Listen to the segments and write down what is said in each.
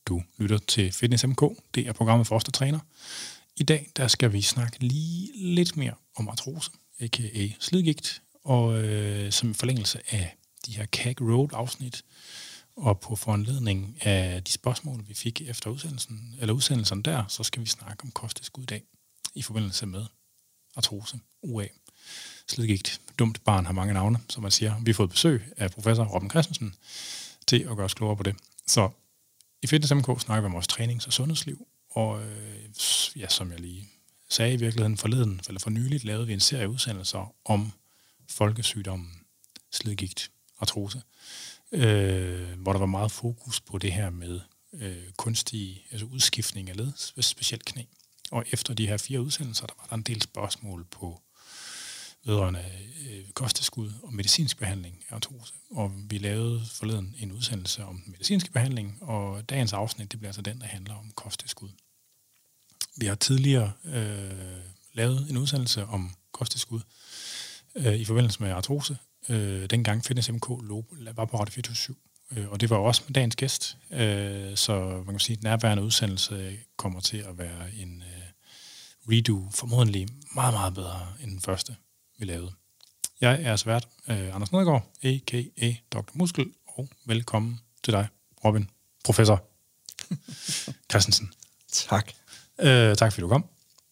Du lytter til Fitness MK. Det er programmet for os, der træner. I dag der skal vi snakke lige lidt mere om artrose, a.k.a. slidgigt, og som forlængelse af de her CAG Road-afsnit, og på foranledning af de spørgsmål, vi fik efter udsendelsen der, så skal vi snakke om kosttilskud i dag, i forbindelse med artrose, UA, slidgigt. Dumt barn har mange navne, som man siger. Vi har fået besøg af professor Robin Christensen til at gøre os klogere på det. Så i Fitness MK snakker vi om vores trænings- og sundhedsliv, og som jeg lige sagde i virkeligheden for nyligt, lavede vi en serie udsendelser om folkesygdommen slidgigt, artrose, hvor der var meget fokus på det her med kunstig udskiftning af led, specielt knæ. Og efter de her 4 udsendelser, der var der en del spørgsmål på vedrørende kosttilskud og medicinsk behandling af artrose. Og vi lavede forleden en udsendelse om den medicinske behandling, og dagens afsnit, det bliver altså den, der handler om kosttilskud. Vi har tidligere lavet en udsendelse om kosttilskud i forbindelse med artrose. Dengang Fitness MK var på Radio 24/7, og det var også med dagens gæst. Så man kan sige, at nærværende udsendelse kommer til at være en redo, formodentlig meget, meget bedre end den første, vi lavede. Jeg er svært Anders Nedergaard, a.k.a. Dr. Muskel, og velkommen til dig, Robin, professor Christensen. Tak. Tak fordi du kom.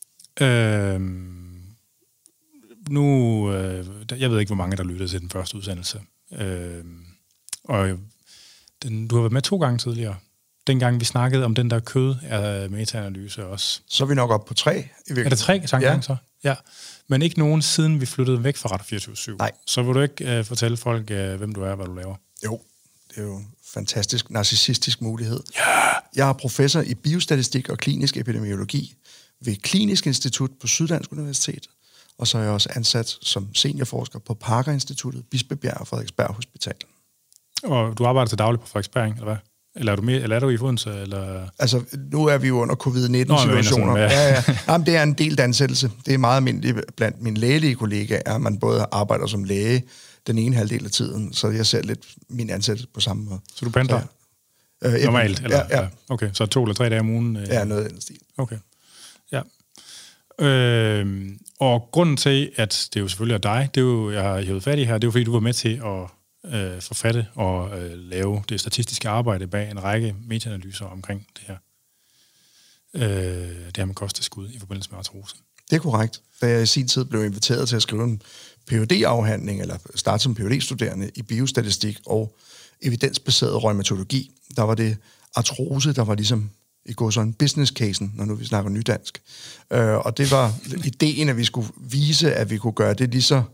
Jeg ved ikke, hvor mange, der lyttede til den første udsendelse. Og du har været med 2 gange tidligere. Dengang vi snakkede om den der kød af metaanalyse også. Så er vi nok op på 3 i virkeligheden. Er det 3 gange så? Ja. Men ikke nogen siden vi flyttede væk fra Radio 24/7. Nej. Så vil du ikke fortælle folk, hvem du er og hvad du laver? Jo, det er jo en fantastisk narcissistisk mulighed. Ja! Jeg er professor i biostatistik og klinisk epidemiologi ved Klinisk Institut på Syddansk Universitet. Og så er jeg også ansat som seniorforsker på Parker Instituttet, Bispebjerg og Frederiksberg Hospital. Og du arbejder til daglig på Frederiksberg, eller hvad? Eller er du i Odense? Eller? Altså, nu er vi jo under covid-19-situationer. Ja. Jamen, det er en delt ansættelse. Det er meget almindeligt blandt mine lægelige kollegaer, at man både arbejder som læge den ene halvdel af tiden, så jeg ser lidt min ansættelse på samme måde. Så du pendler? Normalt? Eller? Ja. Okay, så 2 eller 3 dage om ugen? Ja, noget af den stil. Okay, ja. Og grunden til, at det jo selvfølgelig er dig, det er jo, jeg har hævet fat i her, det er jo fordi, du var med til at forfatte og lave det statistiske arbejde bag en række metaanalyser omkring det her med kosttilskud i forbindelse med artrose. Det er korrekt. Da jeg i sin tid blev inviteret til at skrive en Ph.D.-afhandling, eller starte som Ph.D.-studerende i biostatistik og evidensbaseret rheumatologi, der var det artrose, der var ligesom i går sådan business-casen, når nu vi snakker nydansk. Og det var ideen, at vi skulle vise, at vi kunne gøre det lige så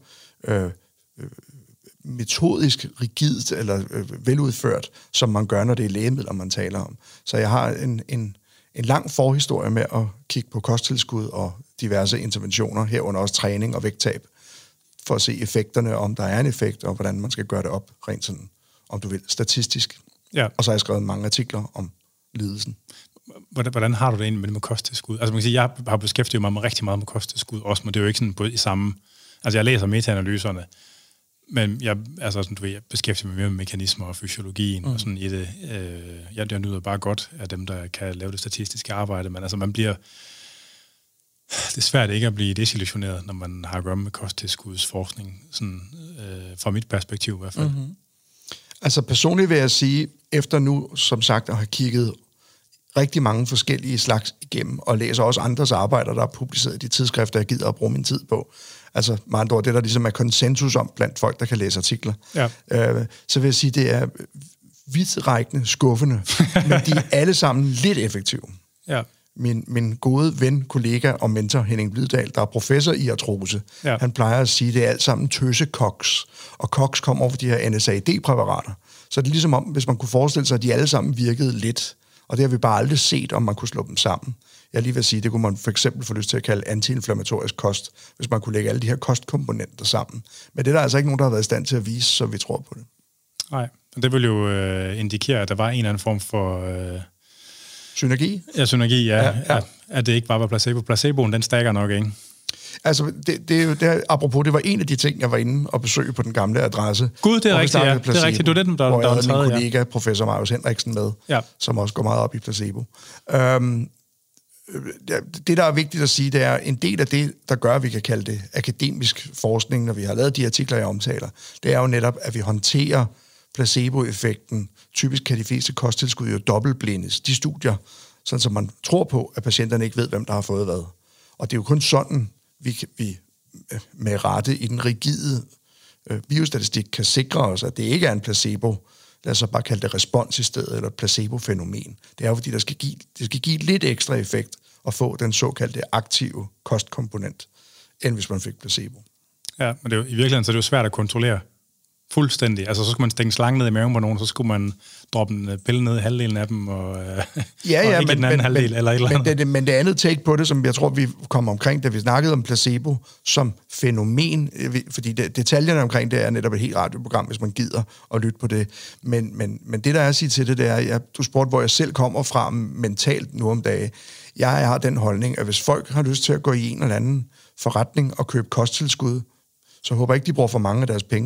metodisk, rigidt eller veludført, som man gør, når det er lægemidler, man taler om. Så jeg har en lang forhistorie med at kigge på kosttilskud og diverse interventioner, herunder også træning og vægttab, for at se effekterne, om der er en effekt, og hvordan man skal gøre det op, rent sådan, om du vil, statistisk. Ja. Og så har jeg skrevet mange artikler om lidelsen. Hvordan har du det egentlig med kosttilskud? Altså man kan sige, jeg har beskæftiget mig med rigtig meget med kosttilskud også, men det er jo ikke sådan på i samme. Altså jeg læser metaanalyserne, men jeg beskæftiger mig mere med mekanismer og fysiologien og sådan i det. Jeg nyder bare godt af dem, der kan lave det statistiske arbejde, men altså det er svært ikke at blive desillusioneret, når man har at gøre med kosttilskudsforskning, sådan fra mit perspektiv i hvert fald. Mm-hmm. Altså personligt vil jeg sige, efter nu som sagt at have kigget rigtig mange forskellige slags igennem, og læser også andres arbejder, der er publiceret i de tidsskrifter, jeg gider at bruge min tid på. Altså med andre ord, det der ligesom er konsensus om blandt folk, der kan læse artikler. Ja. Så vil jeg sige, det er vidtrækkende skuffende, men de er alle sammen lidt effektive. Ja. Min gode ven, kollega og mentor Henning Blidal, der er professor i artrose, han plejer at sige, at det er alt sammen tøse-koks. Og koks kommer over de her NSAID-præparater. Så det er ligesom om, hvis man kunne forestille sig, at de alle sammen virkede lidt. Og det har vi bare aldrig set, om man kunne slå dem sammen. Jeg lige vil sige, det kunne man for eksempel få lyst til at kalde antiinflammatorisk kost, hvis man kunne lægge alle de her kostkomponenter sammen. Men det er der altså ikke nogen, der har været i stand til at vise, så vi tror på det. Nej, det vil jo indikere, at der var en eller anden form for synergi? Ja, synergi, ja. At det ikke bare var placebo. Placeboen, den stakker nok, ikke? Altså, det apropos, det var en af de ting, jeg var inde og besøge på den gamle adresse. Gud, det er rigtigt, ja. Det er rigtigt. Du er den, der hvor jeg havde min tredje, kollega, professor Marius Henriksen, med, som også går meget op i placebo. Det, der er vigtigt at sige, det er, en del af det, der gør, at vi kan kalde det akademisk forskning, når vi har lavet de artikler, jeg omtaler, det er jo netop, at vi håndterer placeboeffekten. Typisk kan de fleste kosttilskud jo dobbeltblindes. De studier, sådan som man tror på, at patienterne ikke ved, hvem der har fået hvad. Og det er jo kun sådan, vi med rette i den rigide biostatistik kan sikre os, at det ikke er en placebo, lad os så bare kalde det respons i stedet, eller placebo-fænomen. Det er jo, fordi det skal give lidt ekstra effekt at få den såkaldte aktive kostkomponent, end hvis man fik placebo. Ja, men det er jo, i virkeligheden så er det jo svært at kontrollere fuldstændig. Altså, så skulle man stænge slangen ned i maven på nogen, så skulle man droppe en pille ned i halvdelen af dem, og ikke den anden halvdel, eller et eller andet. Men det andet take på det, som jeg tror, vi kom omkring, da vi snakkede om placebo som fænomen, fordi detaljerne omkring det er netop et helt radioprogram, hvis man gider at lytte på det. Men det, der er at sige til det, er, du spurgte, hvor jeg selv kommer fra mentalt nu om dagen. Jeg har den holdning, at hvis folk har lyst til at gå i en eller anden forretning og købe kosttilskud, så håber jeg ikke, de bruger for mange af deres penge,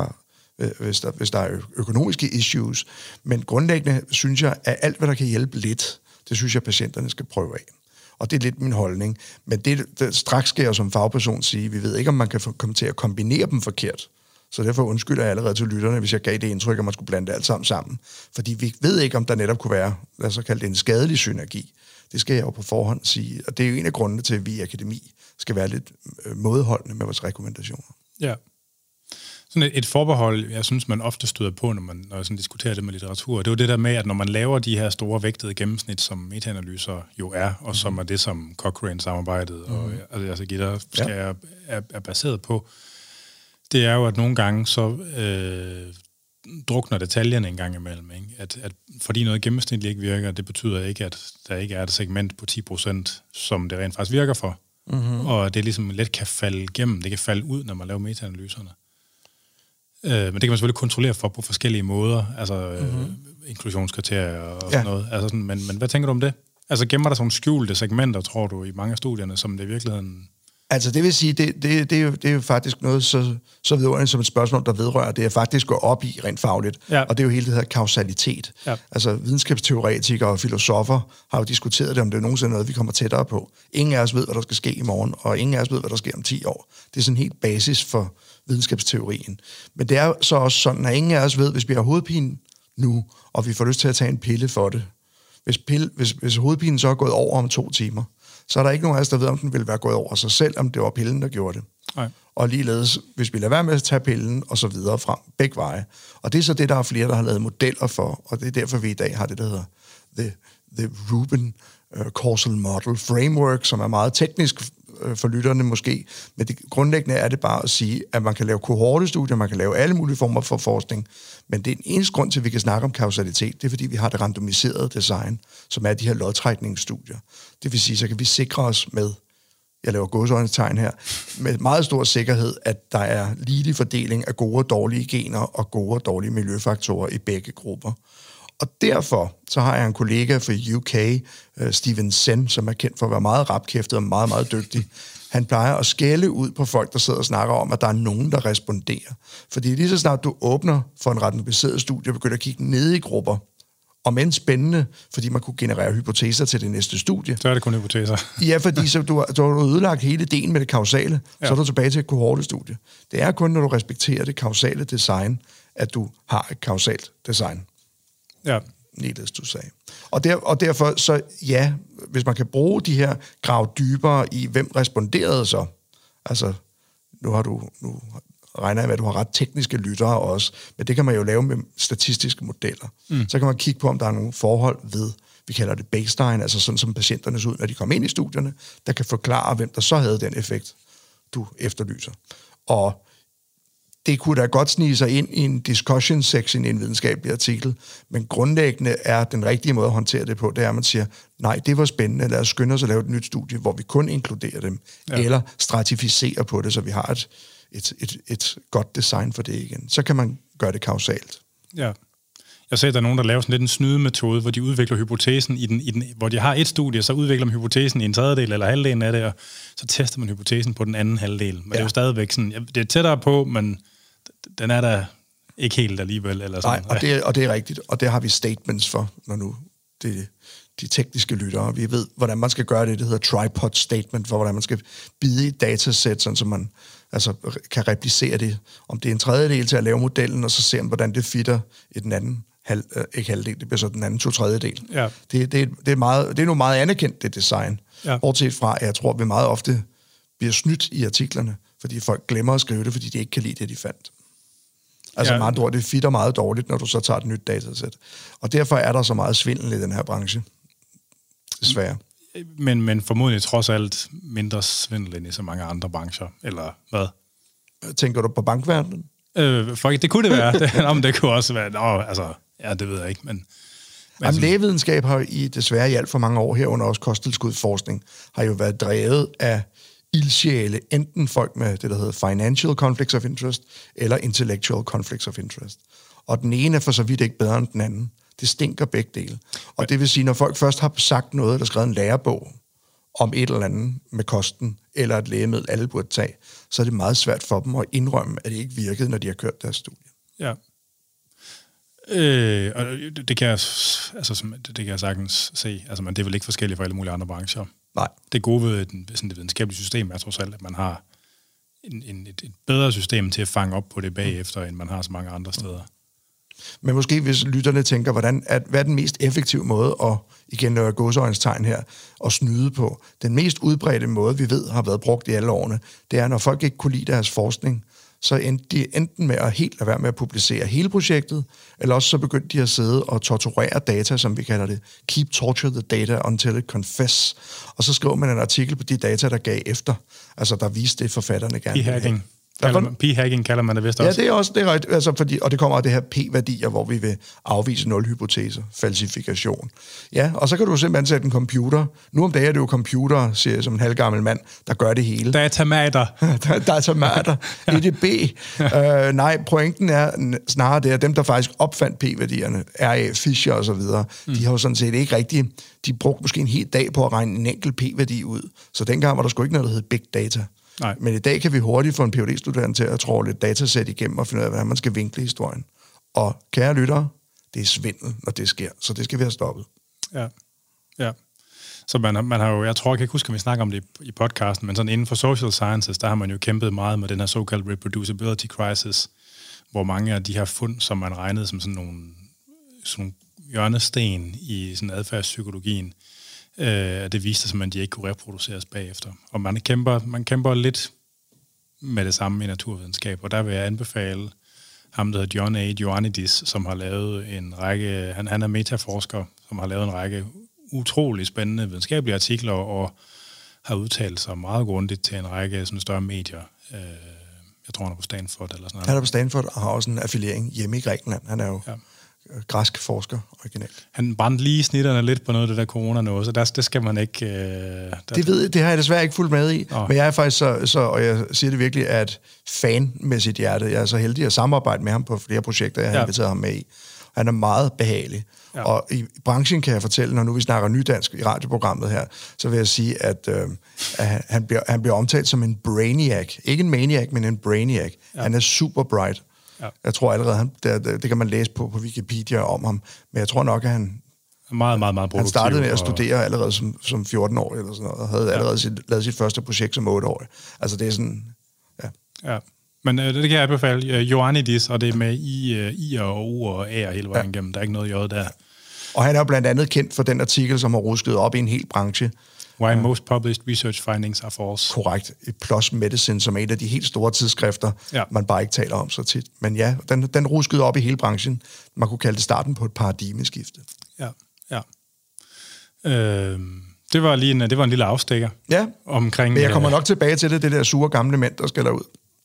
hvis der er økonomiske issues. Men grundlæggende synes jeg, at alt, hvad der kan hjælpe lidt, det synes jeg, patienterne skal prøve af. Og det er lidt min holdning. Men det straks skal jeg som fagperson sige, vi ved ikke, om man kan komme til at kombinere dem forkert. Så derfor undskylder jeg allerede til lytterne, hvis jeg gav det indtryk, at man skulle blande alt sammen. Fordi vi ved ikke, om der netop kunne være, lad os kalde det en skadelig synergi. Det skal jeg jo på forhånd sige. Og det er jo en af grundene til, at vi i akademi skal være lidt mådeholdende med vores rekommendationer. Ja. Sådan et forbehold, jeg synes, man ofte støder på, når jeg sådan diskuterer det med litteratur, det er jo det der med, at når man laver de her store vægtede gennemsnit, som metaanalyser jo er, og som er det, som Cochrane-samarbejdet og altså GITR er baseret på, det er jo, at nogle gange så drukner detaljerne en gang imellem. Ikke? At fordi noget gennemsnitligt ikke virker, det betyder ikke, at der ikke er et segment på 10%, som det rent faktisk virker for. Mm-hmm. Og det ligesom let kan falde igennem, det kan falde ud, når man laver metaanalyserne. Men det kan man selvfølgelig kontrollere for på forskellige måder, altså inklusionskriterier og sådan noget. Altså sådan, men hvad tænker du om det? Altså gemmer der sådan skjulte segmenter, tror du, i mange af studierne, som det i virkeligheden... Altså det vil sige, det er jo faktisk noget så vidunderligt som et spørgsmål, der vedrører det, er faktisk går op i rent fagligt. Ja. Og det er jo hele det her kausalitet. Ja. Altså videnskabsteoretikere og filosofer har jo diskuteret det, om det er nogensinde noget, vi kommer tættere på. Ingen af os ved, hvad der skal ske i morgen, og ingen af os ved, hvad der sker om 10 år. Det er sådan helt basis for videnskabsteorien. Men det er så også sådan, at ingen af os ved, hvis vi har hovedpine nu, og vi får lyst til at tage en pille for det. Hvis hovedpinen så er gået over om 2 timer, så er der ikke nogen af os, der ved, om den ville være gået over sig selv, om det var pillen, der gjorde det. Nej. Og ligeledes, hvis vi lader være med at tage pillen, og så videre frem, begge veje. Og det er så det, der er flere, der har lavet modeller for, og det er derfor, vi i dag har det, der hedder The Rubin Causal Model Framework, som er meget teknisk for lytterne måske, men grundlæggende er det bare at sige, at man kan lave kohortestudier, man kan lave alle mulige former for forskning, men det er en eneste grund til, at vi kan snakke om kausalitet, det er fordi, vi har det randomiserede design, som er de her lodtrækningsstudier. Det vil sige, så kan vi sikre os med, jeg laver gåseøjnestegn her, med meget stor sikkerhed, at der er ligelig fordeling af gode og dårlige gener og gode og dårlige miljøfaktorer i begge grupper. Og derfor så har jeg en kollega fra UK, Steven Sen, som er kendt for at være meget rapkæftet og meget, meget dygtig. Han plejer at skælde ud på folk, der sidder og snakker om, at der er nogen, der responderer. Fordi lige så snart du åbner for en randomiseret studie og begynder at kigge ned i grupper, og men spændende, fordi man kunne generere hypoteser til det næste studie. Så er det kun hypoteser. Ja, fordi så du har ødelagt hele ideen med det kausale, så er du tilbage til et kohortestudie. Det er kun, når du respekterer det kausale design, at du har et kausalt design. Ja. Needless to say. Og derfor, så ja, hvis man kan bruge de her, grave dybere i, hvem responderede så. Altså, nu regner jeg med, at du har ret tekniske lyttere også, men det kan man jo lave med statistiske modeller. Så kan man kigge på, om der er nogle forhold ved, vi kalder det baseline, altså sådan som patienterne så ud, når de kom ind i studierne, der kan forklare, hvem der så havde den effekt, du efterlyser. Og det kunne da godt snige sig ind i en discussion section i en videnskabelig artikel, men grundlæggende er den rigtige måde at håndtere det på, det er, at man siger, nej, det var spændende, lad os skynde os at lave et nyt studie, hvor vi kun inkluderer dem, eller stratificerer på det, så vi har et godt design for det igen. Så kan man gøre det kausalt. Ja. Jeg ser, at der er nogen, der laver sådan lidt en snydemetode, hvor de udvikler hypotesen hvor de har et studie, så udvikler man hypotesen i en tredjedel eller halvdelen af det, og så tester man hypotesen på den anden halvdel. Men det er jo stadigvæk sådan, det er tættere på, men den er der ikke helt alligevel. Eller sådan. Nej, og det er rigtigt, og det har vi statements for, når nu de tekniske lyttere. Vi ved, hvordan man skal gøre det. Det hedder tripod statement, for hvordan man skal bide i et datasæt, sådan så man kan replicere det. Om det er en tredjedel til at lave modellen, og så se, hvordan det fitter i den anden ikke halvdel, det bliver så den anden 2/3. Ja. Det er nu meget anerkendt, det design. Ja. Bortset fra, at jeg tror, at vi meget ofte bliver snydt i artiklerne, fordi folk glemmer at skrive det, fordi de ikke kan lide det, de fandt. Altså meget dårligt, det fitter meget dårligt, når du så tager et nyt datasæt. Og derfor er der så meget svindel i den her branche. Desværre. Men formodentlig trods alt mindre svindel end i så mange andre brancher, eller hvad? Tænker du på bankverdenen? Det kunne det være. Det kunne også være. Det ved jeg ikke, men lægevidenskab har desværre i alt for mange år herunder også kosttilskudsforskning, har jo været drevet af ildsjæle, enten folk med det, der hedder financial conflicts of interest, eller intellectual conflicts of interest. Og den ene er for så vidt ikke bedre end den anden. Det stinker begge dele. Og det vil sige, når folk først har sagt noget, eller skrevet en lærebog om et eller andet med kosten, eller et lægemiddel, alle burde tage, så er det meget svært for dem at indrømme, at det ikke virkede, når de har kørt deres studie. Ja. Og det kan jeg sagtens se. Altså, men det er vel ikke forskelligt for alle mulige andre brancher. Nej. Det gode ved det videnskabelige system er trods alt, at man har et bedre system til at fange op på det bagefter, end man har så mange andre steder. Men måske hvis lytterne tænker, hvad er den mest effektive måde at, igen lave gåseøjenstegn her, at snyde på? Den mest udbredte måde, vi ved har været brugt i alle årene, det er, når folk ikke kunne lide deres forskning, så endte de enten med at helt lade være med at publicere hele projektet, eller også så begyndte de at sidde og torturere data, som vi kalder det. Keep torture the data until it confess. Og så skrev man en artikel på de data, der gav efter. Altså, der viste det, forfatterne gerne. P-hacking. P-hacking kalder man det vist også. Ja, det er rigtigt. Altså, og det kommer af det her P-værdier, hvor vi vil afvise nul-hypoteser, falsifikation. Ja, og så kan du simpelthen sætte en computer. Nu om dagen er det jo computer, siger jeg som en halvgammel mand, der gør det hele. Datamater. Datamater. EDB. Nej, pointen er snarere det, at dem, der faktisk opfandt P-værdierne, R.A. Fisher og så videre, de har jo sådan set ikke rigtig. De brugte måske en hel dag på at regne en enkelt P-værdi ud. Så dengang var der sgu ikke noget, der hed big data. Nej. Men i dag kan vi hurtigt få en PhD-studerende til at tråle et datasæt igennem og finde ud af, hvordan man skal vinkle historien. Og kære lyttere, det er svindel, når det sker. Så det skal vi have stoppet. Ja. Så man har jo, jeg tror, jeg kan ikke huske, om vi snakker om det i podcasten, men sådan inden for social sciences, der har man jo kæmpet meget med den her såkaldte reproducibility crisis, hvor mange af de her fund, som man regnede som sådan nogle hjørnesten i sådan adfærdspsykologien, det viste sig, at de ikke kunne reproduceres bagefter. Og man kæmper lidt med det samme i naturvidenskab, og der vil jeg anbefale ham, der hedder John A. Ioannidis, som har lavet en række, han er metaforsker, som har lavet en række utrolig spændende videnskabelige artikler, og har udtalt sig meget grundigt til en række sådan større medier. Jeg tror, han er på Stanford eller sådan noget. Han er på Stanford og har også en affiliering hjemme i Grækenland. Han er jo græsk forsker originalt. Han brændte lige snitterne lidt på noget af det der corona noget, så det skal man ikke... Det har jeg desværre ikke fulgt med i, men jeg er faktisk og jeg siger det virkelig, at fan med sit hjerte. Jeg er så heldig at samarbejde med ham på flere projekter, jeg har inviteret ham med i. Han er meget behagelig. Ja. Og i branchen kan jeg fortælle, når nu vi snakker nydansk i radioprogrammet her, så vil jeg sige, at han bliver omtalt som en brainiac. Ikke en maniac, men en brainiac. Ja. Han er super bright. Ja. Jeg tror allerede, det kan man læse på Wikipedia om ham, men jeg tror nok, at han meget produktiv. Han startede med at studere allerede som 14 år eller sådan noget, og havde allerede lavet sit første projekt som 8 år. Altså det er sådan, ja. Men det kan jeg anbefale. Ioannidis, og det er med I og O og A hele vejen igennem. Der er ikke noget J der. Og han er jo blandt andet kendt for den artikel, som har rusket op i en hel branche. Why most published research findings are false. Korrekt. PLOS Medicine, som er et af de helt store tidsskrifter, man bare ikke taler om så tit. Men ja, den ruskede op i hele branchen. Man kunne kalde det starten på et paradigmeskifte. Ja. Det var en lille afstikker. Ja, omkring, men jeg kommer nok tilbage til det der sure gamle mænd, der skal derud.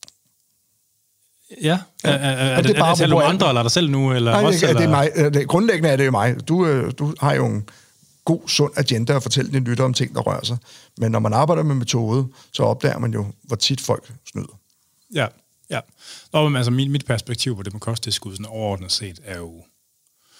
Ja. Er det bare selv nogle andre, eller er der selv nu? Eller nej, også, det er mig. Grundlæggende er det jo mig. Du har jo en god, sund agenda at fortælle dine lytter om ting, der rører sig. Men når man arbejder med metode, så opdager man jo, hvor tit folk snyder. Ja. Og altså mit perspektiv på det med kosttilskud sådan overordnet set er jo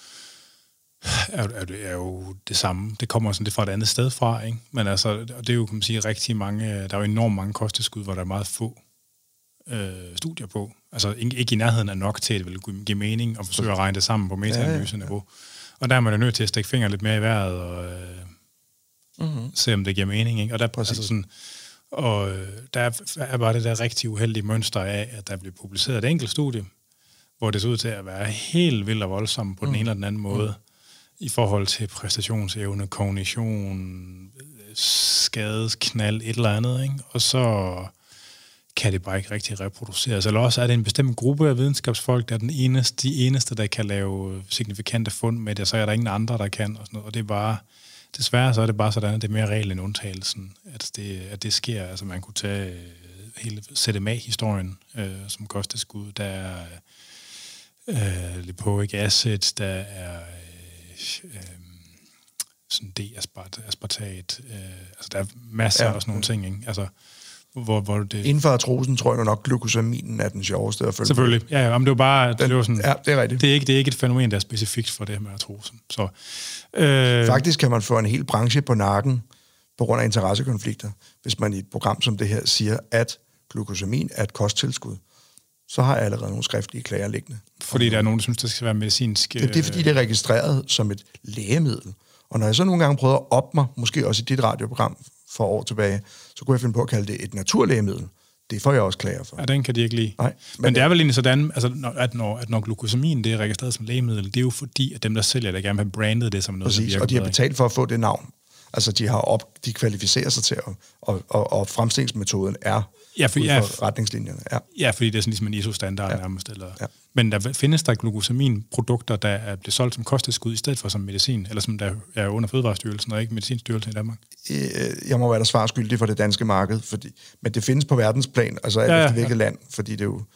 er jo det samme. Det kommer sådan lidt fra et andet sted fra, ikke? Men altså, det er jo, kan man sige, rigtig mange, der er jo enormt mange kosttilskud, hvor der er meget få studier på. Altså ikke i nærheden af nok til, at det vil give mening at forsøge at regne det sammen på meta-analyseniveau. Og der er man jo nødt til at stikke fingeren lidt mere i vejret og se, om det giver mening, ikke? Og der, altså sådan, og der er bare det der rigtig uheldige mønster af, at der bliver publiceret et enkelt studie, hvor det ser ud til at være helt vildt og voldsomt på den ene eller den anden måde, i forhold til præstationsevne, kognition, skadesknald, et eller andet, ikke? Og så kan det bare ikke rigtig reproduceres. Eller også er det en bestemt gruppe af videnskabsfolk, der er de eneste, der kan lave signifikante fund med det, og så er der ingen andre, der kan. Og sådan noget. Og det er bare, desværre så er det bare sådan, at det er mere regel end undtagelsen, at det sker. Altså man kunne tage hele CDMA-historien som kosttilskud. Der er lipoic acid, der er sådan D-aspartat. Altså der er masser af sådan nogle ting, ikke? Altså hvor det... Inden for artrosen tror jeg nok, glucosaminen er den sjoveste at følge. Selvfølgelig. Ja, men det var bare... Det var sådan, ja, det er rigtigt. Det er ikke et fænomen, der er specifikt for det her med artrosen. Så, faktisk kan man få en hel branche på nakken på grund af interessekonflikter, hvis man i et program som det her siger, at glucosamin er et kosttilskud. Så har jeg allerede nogle skriftlige klager liggende. Fordi der er nogen, der synes, det skal være medicinsk... Det er fordi, det er registreret som et lægemiddel. Og når jeg så nogle gange prøvede at op mig, måske også i dit radioprogram for år tilbage, så kunne jeg finde på at kalde det et naturlægemiddel. Det får jeg også klager for. Ja, den kan de ikke lide. Nej, men det er vel egentlig sådan, altså, at når glucosamin det er registreret som lægemiddel, det er jo fordi, at dem, der sælger det, gerne vil have brandet det som noget, præcis, og de har betalt for at få det navn. Altså, de kvalificerer sig til, og fremstillingsmetoden er ud fra retningslinjerne. Ja, fordi det er sådan ligesom en ISO-standard nærmest. Eller. Ja. Men der findes der glucosamin-produkter, der bliver solgt som kosttilskud i stedet for som medicin, eller som der er under Fødevarestyrelsen og ikke Medicinstyrelsen i Danmark? Jeg må være der svarskyldig for det danske marked, men det findes på verdensplan, altså alt efter hvilket land, fordi det er jo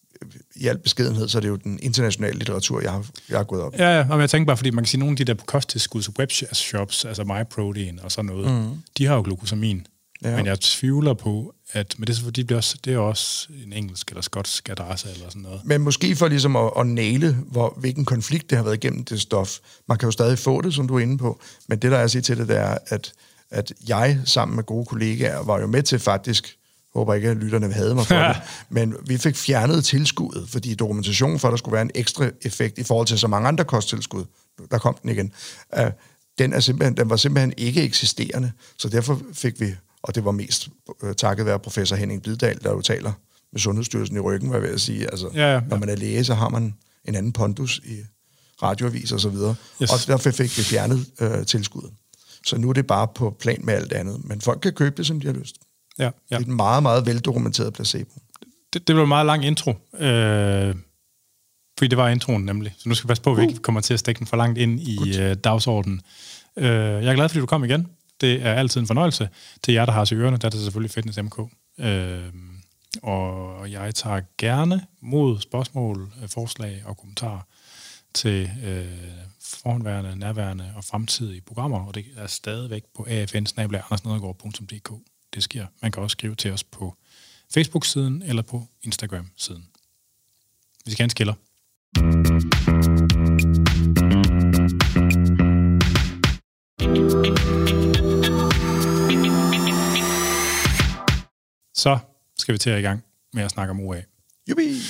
i al beskedenhed, så er det jo den internationale litteratur, jeg har gået op i. Ja, og jeg tænker bare, fordi man kan sige, nogle af de der kosttilskuds webshops, altså MyProtein og sådan noget, de har jo glucosamin. Ja. Men jeg tvivler på, at men det er fordi, det er også en engelsk eller skotsk adresse eller sådan noget. Men måske for ligesom at næle, hvilken konflikt det har været igennem det stof. Man kan jo stadig få det, som du er inde på, men det, der er at sige til det, det er, at jeg sammen med gode kollegaer var jo med til faktisk, håber ikke, at lytterne havde mig for det, men vi fik fjernet tilskuddet, fordi dokumentationen for, at der skulle være en ekstra effekt i forhold til så mange andre kosttilskud, der kom den igen, den var simpelthen ikke eksisterende, så derfor fik vi, og det var mest takket være professor Henning Bidal, der jo taler med Sundhedsstyrelsen i ryggen, hvad jeg vil sige. Altså, når man er læge, så har man en anden pondus i radioavis og så videre. Yes. Og derfor fik vi fjernet tilskuddet. Så nu er det bare på plan med alt andet. Men folk kan købe det, som de har lyst. Ja. Det er en meget, meget veldokumenteret placebo. Det blev en meget lang intro. Fordi det var introen nemlig. Så nu skal vi passe på, at vi ikke kommer til at stikke den for langt ind i dagsordenen. Jeg er glad, fordi du kom igen. Det er altid en fornøjelse. Til jer, der har til ørerne, der er det selvfølgelig Fitness MK. Og jeg tager gerne mod spørgsmål, forslag og kommentarer til forhåndværende, nærværende og fremtidige programmer, og det er stadigvæk på afn@andersnedergaard.dk. Det sker. Man kan også skrive til os på Facebook-siden eller på Instagram-siden. Vi skal have en skiller. Så skal vi til at i gang med at snakke om UA. Jubi!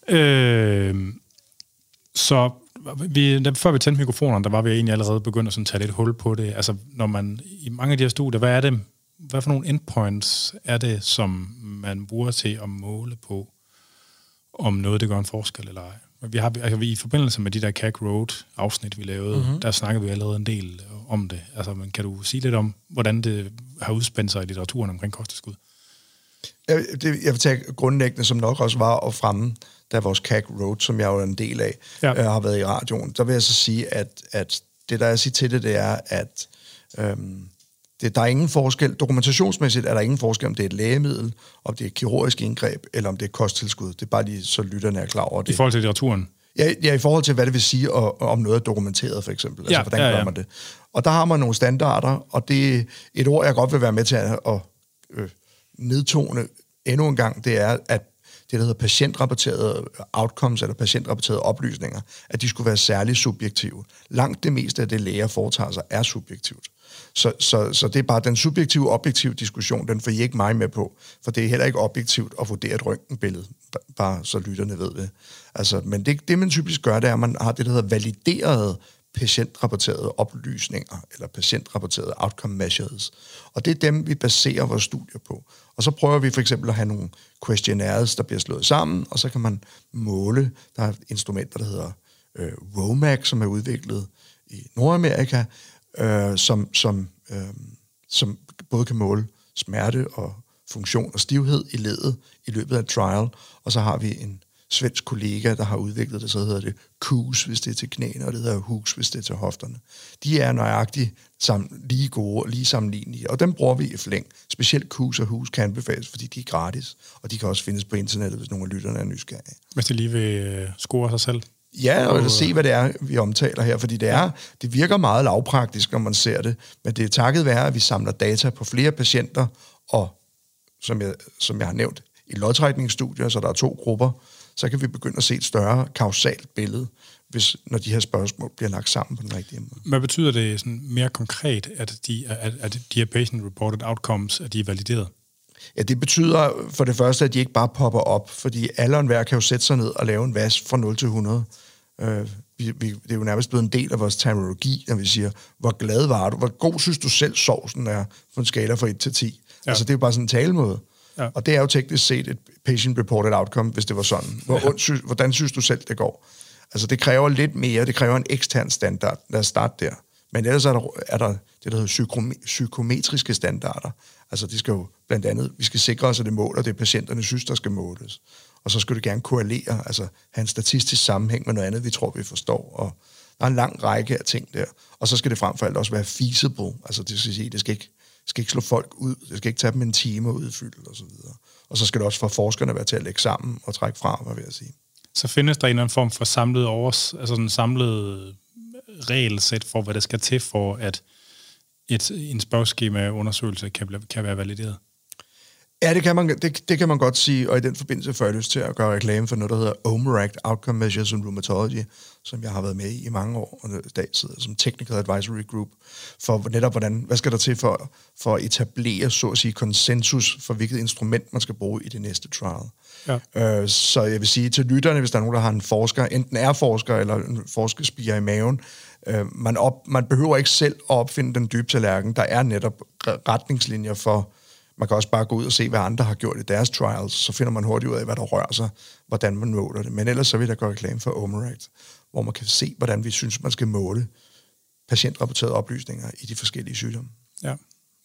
Så før vi tændte mikrofonerne, der var vi egentlig allerede begyndt at sådan tage lidt hul på det. Altså, når man i mange af de her studier, hvad for nogle endpoints er det, som man bruger til at måle på, om noget det gør en forskel eller ej? I forbindelse med de der CAC Road-afsnit, vi lavede, der snakkede vi allerede en del om det. Altså, kan du sige lidt om, hvordan det har udspændt sig i litteraturen omkring kosttilskud? Jeg vil tage grundlæggende, som nok også var at fremme, da vores CAC Road, som jeg jo er en del af, har været i radioen. Der vil jeg så sige, at det, der jeg siger til det, det er, at der er ingen forskel. Dokumentationsmæssigt er der ingen forskel, om det er et lægemiddel, om det er et kirurgisk indgreb, eller om det er et kosttilskud. Det er bare lige, så lytterne er klar over det. I forhold til litteraturen? Ja, i forhold til, hvad det vil sige, om noget er dokumenteret, for eksempel. Altså, hvordan gør man det? Og der har man nogle standarder, og det er et ord, jeg godt vil være med til at nedtone endnu en gang, det er, at der hedder patientrapporterede outcomes, eller patientrapporterede oplysninger, at de skulle være særligt subjektive. Langt det meste af det, læger foretager sig, er subjektivt. Så det er bare den subjektive og objektive diskussion, den får I ikke mig med på, for det er heller ikke objektivt at vurdere et røntgenbillede, bare så lytterne ved det. Altså, men det, man typisk gør, det er, at man har det, der hedder validerede patientrapporterede oplysninger, eller patientrapporterede outcome measures. Og det er dem, vi baserer vores studier på. Og så prøver vi for eksempel at have nogle questionnaires, der bliver slået sammen, og så kan man måle. Der er instrumenter, der hedder WOMAC, som er udviklet i Nordamerika, som både kan måle smerte og funktion og stivhed i leddet i løbet af et trial. Og så har vi en svensk kollega, der har udviklet det, så hedder det KUS, hvis det er til knæene, og det hedder HUS, hvis det er til hofterne. De er nøjagtigt lige gode og lige sammenlignelige, og dem bruger vi i flæng. Specielt KUS og HUS kan anbefales, fordi de er gratis, og de kan også findes på internettet, hvis nogle af lytterne er nysgerrige. Hvis de lige vil score sig selv? Ja, og se, hvad det er, vi omtaler her, fordi det virker meget lavpraktisk, når man ser det, men det er takket være, at vi samler data på flere patienter, og som jeg har nævnt, i lodtrækningsstudier, så der er 2 grupper, så kan vi begynde at se et større kausalt billede, når de her spørgsmål bliver lagt sammen på den rigtige måde. Hvad betyder det sådan mere konkret, at de her patient-reported outcomes, at de er valideret? Ja, det betyder for det første, at de ikke bare popper op, fordi alle og enhver kan jo sætte sig ned og lave en VAS fra 0 til 100. Det er jo nærmest blevet en del af vores terminologi, når vi siger, hvor glad var du? Hvor god synes du selv sovsen er på en skala fra 1 til 10? Ja. Altså, det er jo bare sådan en talemåde. Ja. Og det er jo teknisk set et patient-reported outcome, hvis det var sådan. Hvordan synes du selv, det går? Altså, det kræver lidt mere. Det kræver en ekstern standard. Lad os starte der. Men ellers er der det, der hedder psykometriske standarder. Altså, det skal jo blandt andet, vi skal sikre os, at det måler det, patienterne synes, der skal måles. Og så skal det gerne korrelere, altså have en statistisk sammenhæng med noget andet, vi tror, vi forstår. Og der er en lang række af ting der. Og så skal det frem for alt også være feasible. Altså, det skal sige, det skal ikke slå folk ud. Det skal ikke tage dem en time at udfylde, og så videre. Og så skal det også for forskerne være til at lægge sammen og trække fra, hvad vil jeg sige. Så findes der en eller anden form for samlet regelsæt for, hvad der skal til for, at en spørgeskema-undersøgelse kan være valideret? Ja, det kan man godt sige, og i den forbindelse får jeg lyst til at gøre reklame for noget, der hedder OMERACT, Outcome Measures in Rheumatology, som jeg har været med i mange år, og i dag sidder som Technical Advisory Group, for netop hvad skal der til for at etablere, så at sige, konsensus for, hvilket instrument man skal bruge i det næste trial. Ja. Så jeg vil sige til lytterne, hvis der er nogen, der har en forsker, enten er forsker eller en forskerspirer i maven, man behøver ikke selv at opfinde den dybe tallerken. Der er netop retningslinjer for. Man kan også bare gå ud og se, hvad andre har gjort i deres trials, så finder man hurtigt ud af, hvad der rører sig, hvordan man måler det. Men ellers så vil jeg gøre reklame for OMERACT, hvor man kan se, hvordan vi synes, man skal måle patientrapporterede oplysninger i de forskellige sygdomme. Ja.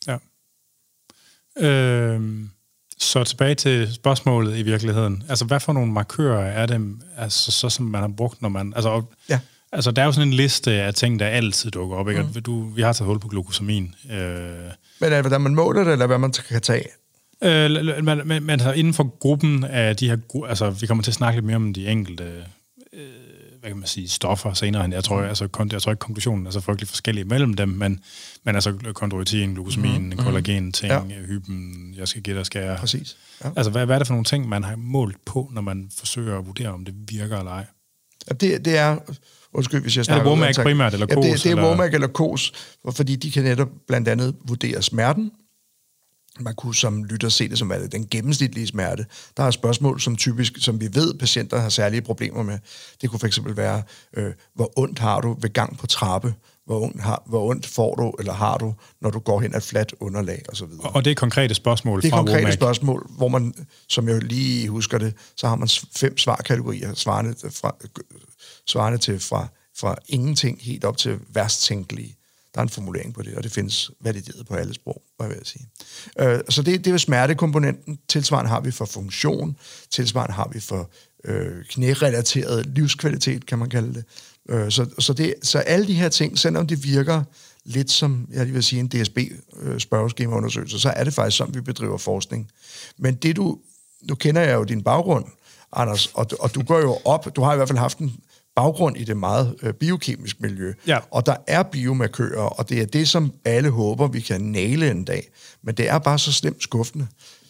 Så tilbage til spørgsmålet i virkeligheden. Altså, hvad for nogle markører er det, altså, så som man har brugt, når man... Altså, ja. Altså, der er jo sådan en liste af ting, der altid dukker op, ikke? Vi har taget hul på glukosamin. Men er det, hvordan man måler det, eller hvad man kan tage? Men altså, inden for gruppen af de her... Altså, vi kommer til at snakke lidt mere om de enkelte... hvad kan man sige, stoffer senere. Jeg tror ikke konklusionen er så frygtelig forskellige mellem dem, men altså kondroitin, glukosamin, kollagen, ting, hyben, jeg skal gætte og skære. Præcis. Ja. Altså, hvad er det for nogle ting, man har målt på, når man forsøger at vurdere, om det virker eller ej? Ja, det er... Undskyld, hvis jeg snakker... Er det WOMAC primært, eller KOS? Det er WOMAC eller KOS, fordi de kan netop blandt andet vurdere smerten. Man kunne som lytter se det som den gennemsnitlige smerte. Der er spørgsmål, som vi ved, patienter har særlige problemer med. Det kunne fx være, hvor ondt har du ved gang på trappe? Hvor ondt får du, eller har du, når du går hen ad et fladt underlag, og så videre. Og det er konkrete spørgsmål fra WOMAC? Det er konkrete spørgsmål, hvor man, som jeg lige husker det, så har man 5 svarkategorier, svarende til fra ingenting helt op til værst tænkelige. Der er en formulering på det, og det findes valideret på alle sprog, hvad vil jeg sige. Så det er jo smertekomponenten. Tilsvarende har vi for funktion. Tilsvarende har vi for knærelateret livskvalitet, kan man kalde det. Så alle de her ting, selvom det virker lidt som, jeg vil sige, en DSB-spørgeskemaundersøgelse, så er det faktisk sådan, vi bedriver forskning. Men nu kender jeg jo din baggrund, Anders, og du går jo op, du har i hvert fald haft en baggrund i det meget biokemisk miljø. Ja. Og der er biomarkører, og det er det, som alle håber, vi kan næle en dag. Men det er bare så slemt skuffende.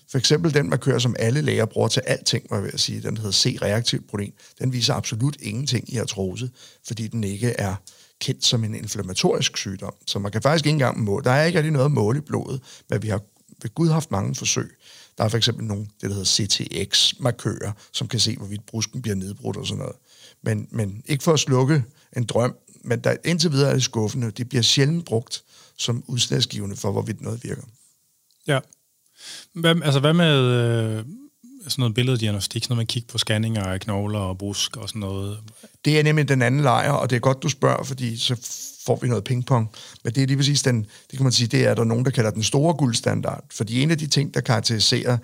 For eksempel den markør, som alle læger bruger til alting, må jeg vil sige, den hedder C-reaktivt protein, den viser absolut ingenting i artrose, fordi den ikke er kendt som en inflammatorisk sygdom. Så man kan faktisk ikke engang måle. Der er ikke rigtig noget at måle i blodet, men vi har ved Gud haft mange forsøg. Der er for eksempel nogle, det der hedder CTX-markører, som kan se, hvorvidt brusken bliver nedbrudt og sådan noget. Men ikke for at slukke en drøm, men der, indtil videre er det skuffende. Det bliver sjældent brugt som udslagsgivende for, hvorvidt noget virker. Ja. Hvad med sådan noget billeddiagnostik, sådan noget med at kigge på scanninger af knogler og brusk og sådan noget? Det er nemlig den anden lejr, og det er godt, du spørger, fordi så får vi noget pingpong. Men det er lige præcis den, det kan man sige, det er der nogen, der kalder den store guldstandard. Fordi en af de ting, der karakteriserer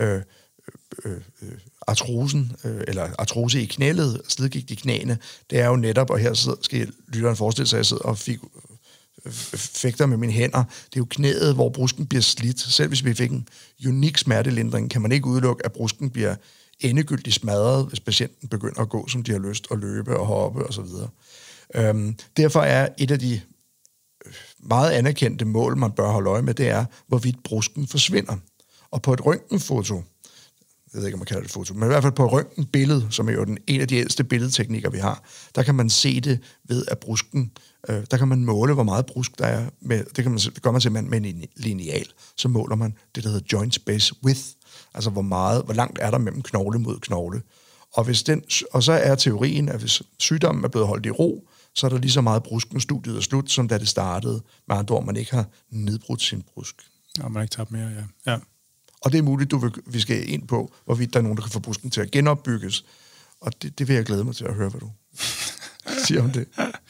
artrosen, eller artrose i knælet, slidgigt i knæene, det er jo netop, og her skal lytteren forestille sig, at jeg sidder og fægter med mine hænder. Det er jo knæet, hvor brusken bliver slidt. Selv hvis vi fik en unik smertelindring, kan man ikke udelukke, at brusken bliver endegyldigt smadret, hvis patienten begynder at gå, som de har lyst, og løbe og hoppe osv. Derfor er et af de meget anerkendte mål, man bør holde øje med, det er, hvorvidt brusken forsvinder. Og på et røntgenfoto, jeg ved ikke, om man kalder det foto, men i hvert fald på et røntgenbillede, som er jo en af de ældste billedteknikker, vi har, der kan man se det ved, at brusken, der kan man måle, hvor meget brusk der er. Det gør man simpelthen med en lineal. Så måler man det, der hedder joint space width, altså hvor langt er der mellem knogle mod knogle. Og så er teorien, at hvis sygdommen er blevet holdt i ro, så er der lige så meget brusk, når studiet er slut, som da det startede. Med andre ord, man ikke har nedbrudt sin brusk. Ja, man har ikke tabt mere, ja. Og det er muligt, vi skal ind på, hvorvidt der er nogen, der kan få brusken til at genopbygges. Og det vil jeg glæde mig til at høre, hvad du siger om det.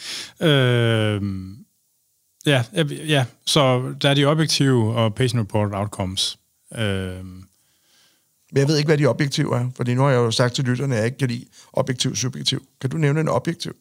Ja, så der er de objektive og patient-reported outcomes. Men jeg ved ikke, hvad de objektive er, fordi nu har jeg jo sagt til lytterne, at jeg ikke kan lide objektiv subjektiv. Kan du nævne en objektiv?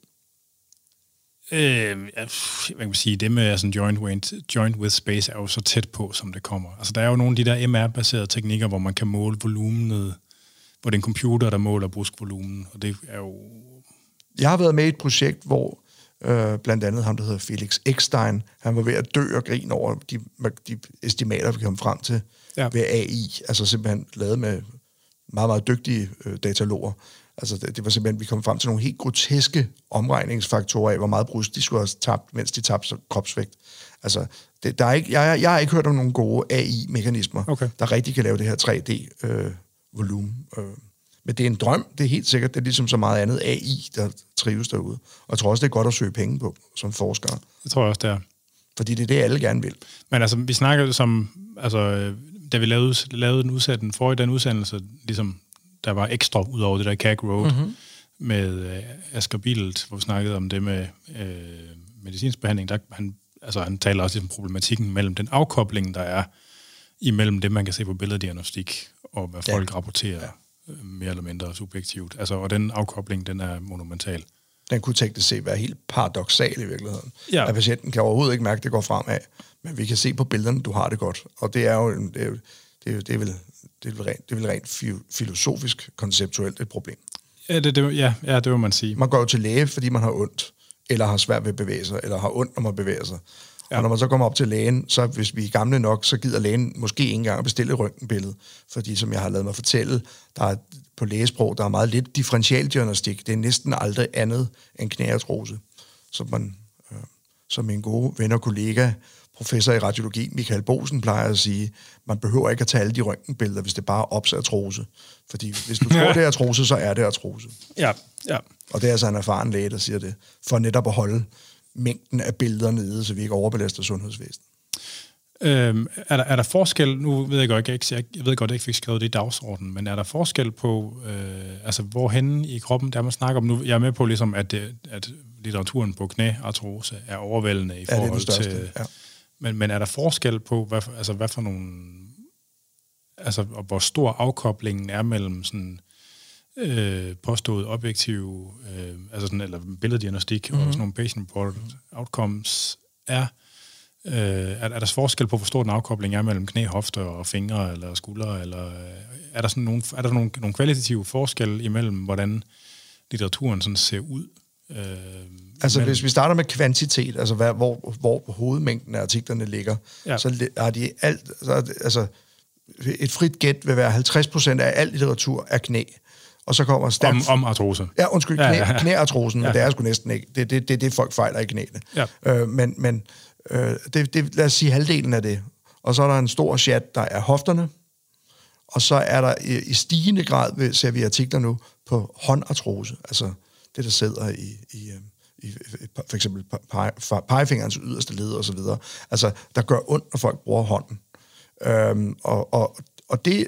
Man kan sige, det med altså, joint with space er jo så tæt på, som det kommer. Altså, der er jo nogle af de der MR-baserede teknikker, hvor man kan måle volumenet, hvor det er en computer, der måler bruskvolumen, og det er jo... Jeg har været med i et projekt, hvor blandt andet ham, der hedder Felix Eckstein, han var ved at dø og grine over de estimater, vi kom frem til ved AI, altså simpelthen lavet med meget, meget dygtige dataloger. Altså det var simpelthen, vi kom frem til nogle helt groteske omregningsfaktorer af, hvor meget brusk de skulle have tabt, mens de tabte kropsvægt. Altså, jeg har ikke hørt om nogle gode AI-mekanismer, der rigtig kan lave det her 3D-volumen. Men det er en drøm, det er helt sikkert. Det er ligesom så meget andet AI, der trives derude. Og jeg tror også, det er godt at søge penge på som forskere. Det tror jeg også, det er. Fordi det er det, alle gerne vil. Men altså, vi snakkede som... Altså, da vi lavede den udsendelse, ligesom der var ekstra ud over det der CAG Road med Asger Bielt, hvor vi snakkede om det med medicinsk behandling. Han taler også om problematikken mellem den afkobling, der er imellem det, man kan se på billeddiagnostik, og hvad folk rapporterer mere eller mindre subjektivt. Altså, og den afkobling, den er monumental. Den kunne teknisk set være helt paradoksal i virkeligheden. Ja. At patienten kan overhovedet ikke mærke, at det går fremad, men vi kan se på billederne, du har det godt. Og det er jo det er vel rent filosofisk, konceptuelt et problem. Ja, det vil man sige. Man går jo til læge, fordi man har ondt, eller har svært ved at bevæge sig, eller har ondt, når man bevæger sig. Ja. Og når man så kommer op til lægen, så hvis vi er gamle nok, så gider lægen måske ikke engang at bestille et røntgenbillede. Fordi som jeg har ladet mig fortælle, der er på lægesprog, der er meget lidt differentialdiagnostik. Det er næsten aldrig andet end knæartrose. Som min gode ven og kollega, professor i radiologi, Michael Bosen, plejer at sige, man behøver ikke at tage alle de røntgenbilleder, hvis det bare er artrose. Fordi hvis du tror, det er artrose, så er det artrose. Ja. Og det er altså en erfaren læge, der siger det, for netop at holde mængden af billeder nede, så vi ikke overbelaster sundhedsvæsenet. Er der forskel, nu ved jeg godt, jeg ved godt, at jeg ikke fik skrevet det i dagsordenen, men er der forskel på, altså hvorhenne i kroppen, der man snakker om nu, jeg er med på ligesom, at litteraturen på knæartrose er overvældende i forhold til... Ja. Men er der forskel på, hvad for nogle... Altså, hvor stor afkoblingen er mellem sådan påstået objektive, altså sådan, eller billeddiagnostik og sådan nogle patient-reported outcomes er der forskel på, hvor stor den afkobling er mellem knæ, hofter og fingre eller skuldre, eller er der nogle kvalitative forskelle imellem, hvordan litteraturen sådan ser ud? Altså hvis vi starter med kvantitet, altså hvor hovedmængden af artiklerne ligger, så er de alt, altså et frit gæt vil være 50% af al litteratur er knæ. Og så kommer stærkt... Om artrose. Ja, undskyld, knæartrosen, men det er sgu næsten ikke. Det er det, folk fejler i knæene. Ja. Men lad os sige halvdelen af det. Og så er der en stor chat, der er hofterne. Og så er der i stigende grad, ser vi artikler nu, på håndartrose. Altså det, der sidder i for eksempel pegefingerens yderste led og så videre. Altså, der gør ondt, når folk bruger hånden. Og det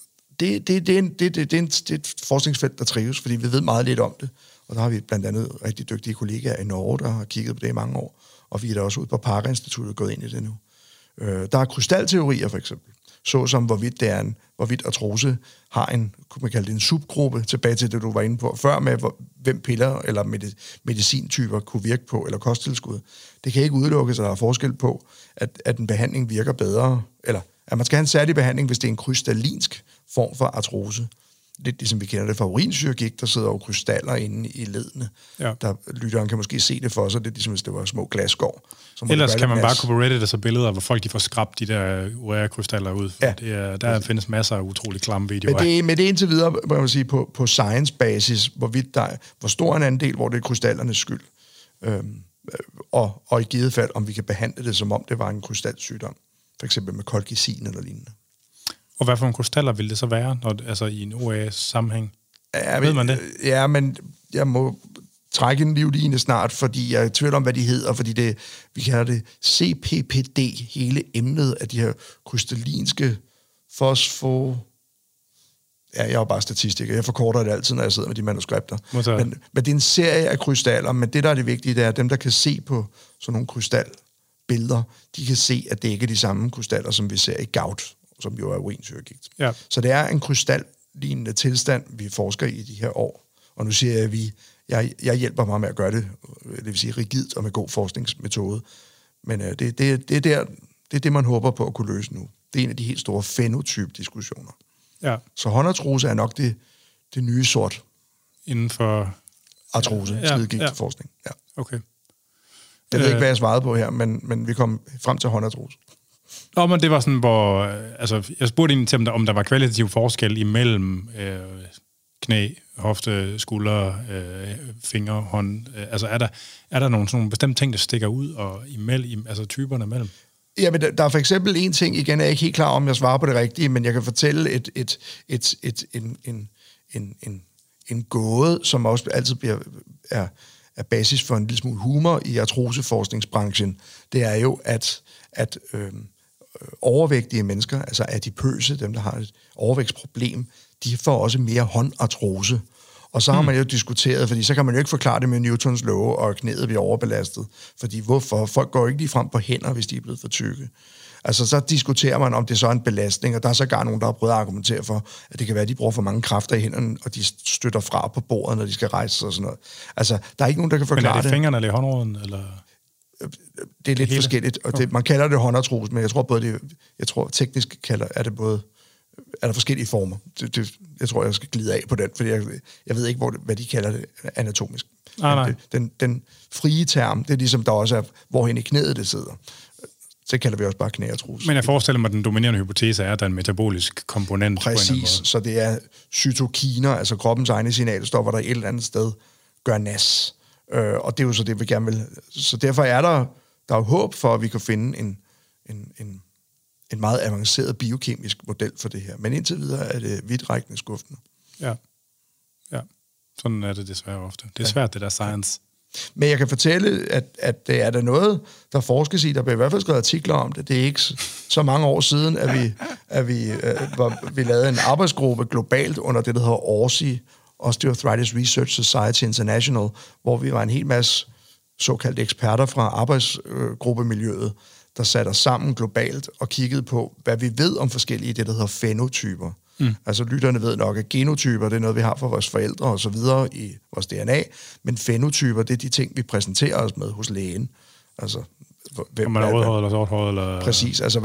er et forskningsfelt, der trives, fordi vi ved meget lidt om det. Og der har vi blandt andet rigtig dygtige kollegaer i Norge, der har kigget på det i mange år. Og vi er da også ude på Parker-instituttet gået ind i det nu. Der er krystalteorier, for eksempel. Såsom hvorvidt artrose har kunne man kalde det en subgruppe, tilbage til det, du var inde på før, med hvem piller eller medicintyper kunne virke på, eller kosttilskud. Det kan ikke udelukkes, at der er forskel på, at en behandling virker bedre, eller at man skal have en særlig behandling, hvis det er en krystallinsk form for artrose. Lidt ligesom vi kender det fra urinsyrgigt, der sidder jo krystaller inde i ledene. Ja. Der lytteren kan måske se det for sig, det er ligesom hvis det var små glasskår. Ellers kan man bare kunne på Reddit, altså billeder, hvor folk de får skrabt de der urea-krystaller ud. Ja. Der findes masser af utrolig klamme videoer. Men det er indtil videre, må man sige, på science-basis, hvor stor en andel, hvor det er krystallernes skyld. Og i givet fald, om vi kan behandle det, som om det var en krystalsygdom. For eksempel med kolchicin eller lignende. Og hvad for nogle krystaller vil det så være, altså i en OA-sammenhæng? Ja, ved man det? Ja, men jeg må trække en livline snart, fordi jeg er i tvivl om, hvad de hedder, fordi vi kalder det CPPD, hele emnet af de her krystallinske fosfo... Ja, jeg er jo bare statistiker. Jeg forkorter det altid, når jeg sidder med de manuskripter. Men det er en serie af krystaller, men det, der er det vigtige, det er, at dem, der kan se på sådan nogle krystalbilleder, de kan se, at det ikke er de samme krystaller, som vi ser i gout, som jo er urinsyrgigt. Ja. Så det er en krystallignende tilstand, vi forsker i de her år. Og nu siger jeg, at jeg hjælper mig med at gøre det, det vil sige rigidt og med god forskningsmetode. Men det er det, man håber på at kunne løse nu. Det er en af de helt store fenotyp-diskussioner. Ja. Så håndartrose er nok det nye sort. Inden for... Artrose, slidgigtforskning. Ja. Okay. Jeg ved ikke, hvad jeg svarede på her, men vi kom frem til håndartrose. Nå, men det var sådan, hvor... Altså, jeg spurgte egentlig til, om der var kvalitativ forskel imellem knæ, hofte, skulder, fingre, hånd. Altså, er der nogle bestemte ting, der stikker ud og altså typerne imellem? Ja, men der er for eksempel en ting, igen er jeg ikke helt klar om, jeg svarer på det rigtige, men jeg kan fortælle en gåde, som også altid er basis for en lille smule humor i artroseforskningsbranchen. Det er jo, at overvægtige mennesker, altså adipøse, dem der har et overvægtsproblem, de får også mere håndartrose. Og så har man jo diskuteret, fordi så kan man jo ikke forklare det med Newtons love, og knæet bliver overbelastet. Fordi hvorfor? Folk går jo ikke lige frem på hænder, hvis de er blevet for tykke. Altså så diskuterer man, om det så er en belastning, og der er sågar nogen, der har prøvet at argumentere for, at det kan være, at de bruger for mange kræfter i hænderne, og de støtter fra på bordet, når de skal rejse sig og sådan noget. Altså, der er ikke nogen, der kan forklare det. Men er det fingrene eller håndroden, eller... Det er lidt forskelligt, og man kalder det håndartrose, men jeg tror teknisk er det både... Er der forskellige former. Jeg tror, jeg skal glide af på den, fordi jeg ved ikke, hvad de kalder det anatomisk. Nej. Den frie term, det er ligesom, der også er, hvorhen i knæet det sidder. Så kalder vi også bare knæartrose. Men jeg forestiller mig, at den dominerende hypotese er, at der er en metabolisk komponent. Præcis, så det er cytokiner, altså kroppens egne signalstoffer, der et eller andet sted gør nas. Og det er jo så det, vi gerne vil. Så derfor er der er håb for, at vi kan finde en meget avanceret biokemisk model for det her. Men indtil videre er det vidtrækkende skuffende. Ja. Sådan er det desværre ofte. Det er svært, det der science. Men jeg kan fortælle, at det er der noget, der forskes i. Der bliver i hvert fald skrevet artikler om det. Det er ikke så mange år siden, at vi lavede en arbejdsgruppe globalt under det, der hedder ORSI, Osteoarthritis Research Society International, hvor vi var en hel masse såkaldte eksperter fra arbejdsgruppemiljøet, der satte os sammen globalt og kiggede på, hvad vi ved om forskellige, det der hedder fenotyper. Altså lytterne ved nok, at genotyper, det er noget, vi har fra vores forældre og så videre i vores DNA, men fenotyper, det er de ting, vi præsenterer os med hos lægen. Altså, om man er rødhåret eller sorthåret? Eller... Præcis, altså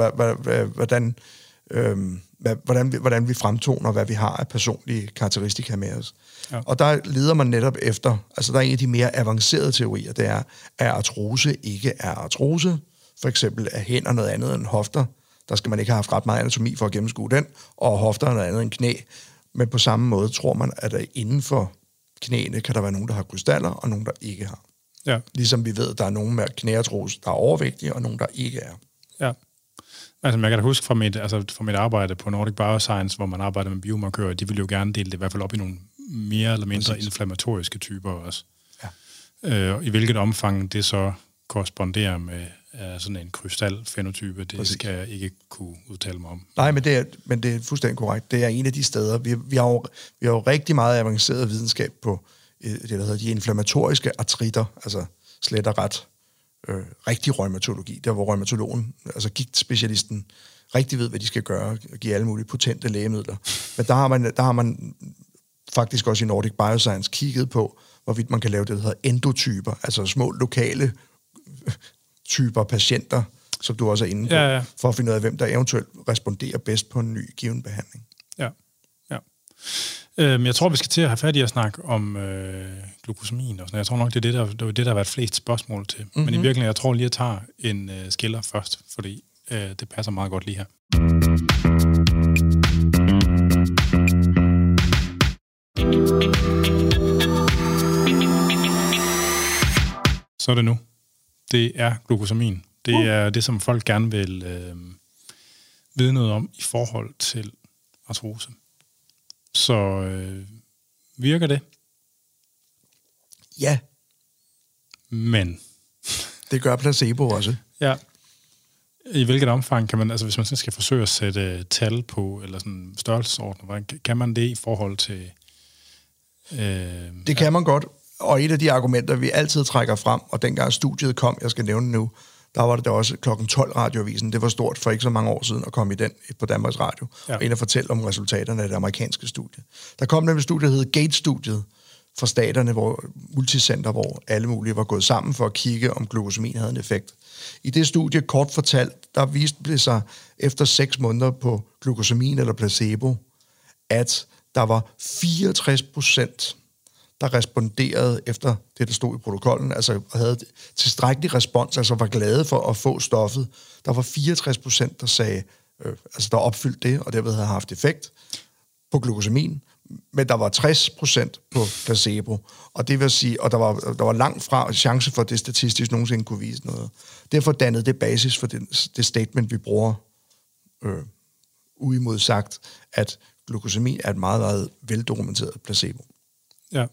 hvordan vi fremtoner, hvad vi har af personlige karakteristika med os. Ja. Og der leder man netop efter, altså der er en af de mere avancerede teorier, det er artrose ikke er artrose. For eksempel er hænder noget andet end hofter. der skal man ikke have haft ret meget anatomi for at gennemskue den, og hofter er noget andet end knæ. Men på samme måde tror man, at der inden for knæene kan der være nogen, der har krystaller, og nogen, der ikke har. Ja. Ligesom vi ved, at der er nogen med knæartrose, der er overvægtige, og nogen, der ikke er. Ja. Altså, jeg kan da huske fra mit arbejde på Nordic Bioscience, hvor man arbejder med biomarkører, de vil jo gerne dele det i hvert fald op i nogle mere eller mindre inflammatoriske typer også. Ja. I hvilket omfang det så korresponderer med sådan en krystalfenotype, det skal jeg ikke kunne udtale mig om. Nej, men det er fuldstændig korrekt. Det er en af de steder. Vi har jo rigtig meget avanceret videnskab på det, der hedder de inflammatoriske artritter, altså slet og ret rigtig rheumatologi, der hvor rheumatologen, altså gigtspecialisten, rigtig ved, hvad de skal gøre, og give alle mulige potente lægemidler. Men der har man faktisk også i Nordic Bioscience kigget på, hvorvidt man kan lave det, der hedder endotyper, altså små lokale typer patienter, som du også er inde på, for at finde ud af, hvem der eventuelt responderer bedst på en ny given behandling. Ja. Jeg tror, vi skal til at have fat i at snakke om glukosamin og sådan. Jeg tror nok, det er det, der har været flest spørgsmål til. Mm-hmm. Men i virkeligheden, jeg tror lige, at jeg tager en skiller først, fordi det passer meget godt lige her. Så er det nu. Det er glukosamin. Det er det, som folk gerne vil vide noget om i forhold til artrose. Så virker det? Ja. Men? Det gør placebo også. Ja. I hvilket omfang kan man, altså hvis man skal forsøge at sætte tal på, eller sådan størrelsesorden, kan man det i forhold til... det kan man godt. Og et af de argumenter, vi altid trækker frem, og dengang studiet kom, jeg skal nævne nu, der var det også klokken 12 radioavisen. Det var stort for ikke så mange år siden at komme i den på Danmarks Radio. Ja. Og ind og fortælle om resultaterne af det amerikanske studie. Der kom nemlig et studie, der hed Gates-studiet fra staterne, hvor multicenter, hvor alle mulige var gået sammen for at kigge, om glukosamin havde en effekt. I det studie, kort fortalt, der viste det sig efter 6 måneder på glukosamin eller placebo, at der var 64%, der responderede efter det, der stod i protokollen, altså havde tilstrækkelig respons, altså var glade for at få stoffet. Der var 64%, der sagde, altså der opfyldte det, og derved havde haft effekt på glukosamin, men der var 60% på placebo, og det vil sige, og der var langt fra chance for, at det statistisk nogensinde kunne vise noget. Derfor dannede det basis for det statement, vi bruger uimod sagt, at glukosamin er et meget, meget veldokumenteret placebo. Ja.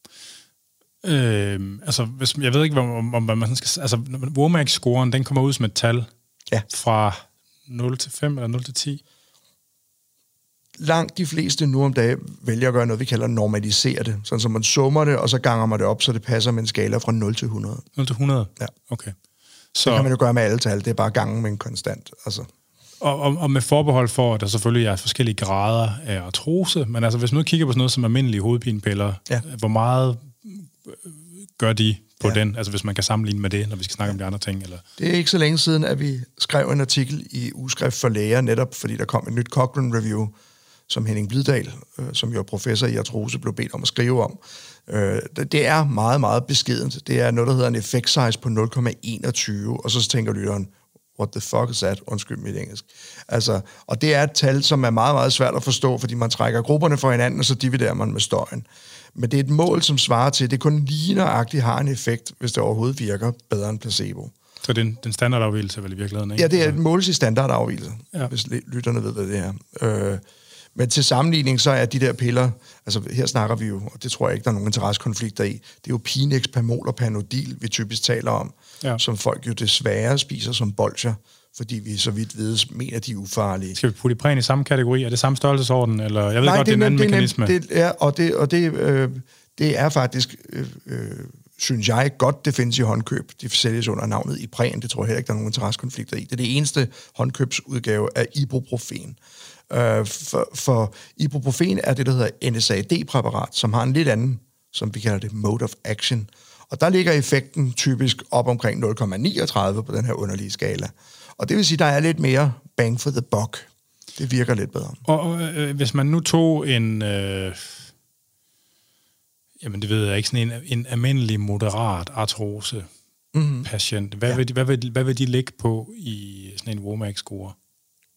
Altså, jeg ved ikke, om man skal... Altså, WOMAC-scoren, den kommer ud som et tal fra 0 til 5 eller 0 til 10. Langt de fleste nu om dagen vælger at gøre noget, vi kalder normalisere det. Sådan så man summer det, og så ganger man det op, så det passer med en skala fra 0 til 100. 0 til 100? Ja. Okay. Så kan man jo gøre med alle tal. Det er bare gangen med en konstant. Altså. Og med forbehold for, at der selvfølgelig er forskellige grader af artrose, men altså, hvis man nu kigger på sådan noget som almindelige hovedpinepiller, hvor meget gør de på den? Altså, hvis man kan sammenligne med det, når vi skal snakke om de andre ting? Eller? Det er ikke så længe siden, at vi skrev en artikel i Ugeskrift for Læger, netop fordi der kom et nyt Cochrane Review, som Henning Blidal, som jo er professor i artrose, blev bedt om at skrive om. Det er meget, meget beskedent. Det er noget, der hedder en effect size på 0,21, og så tænker lytteren, what the fuck is that? Undskyld mit engelsk. Altså, og det er et tal, som er meget, meget svært at forstå, fordi man trækker grupperne fra hinanden, og så dividerer man med støjen. Men det er et mål, som svarer til, at det kun lige nøjagtigt har en effekt, hvis det overhovedet virker bedre end placebo. Så det er den standardafvigelse vel i virkeligheden, ikke? Ja, det er et mål i standardafvigelse, hvis lytterne ved, hvad det er. Men til sammenligning, så er de der piller, altså her snakker vi jo, og det tror jeg ikke, der er nogen interessekonflikter i, det er jo Pinex, Pamol og Panodil, vi typisk taler om, som folk jo desværre spiser som bolsjer, fordi vi så vidt ved, mener de er ufarlige. Skal vi putte Ipren i samme kategori? Er det samme størrelsesorden? Eller jeg ved godt, det er en anden mekanisme. Det er faktisk, synes jeg, godt det findes i håndkøb. De sælges under navnet Ipren, det tror jeg heller ikke, der er nogen interessekonflikter i. Det er det eneste håndkøbsudgave af ibuprofen. For ibuprofen er det, der hedder NSAID-præparat, som har en lidt anden, som vi kalder det, mode of action. Og der ligger effekten typisk op omkring 0,39 på den her underlige skala. Og det vil sige, der er lidt mere bang for the buck. Det virker lidt bedre. Og hvis man nu tog en... jamen det ved jeg ikke, sådan en almindelig moderat artrose-patient, hvad vil de ligge på i sådan en WOMAC-score?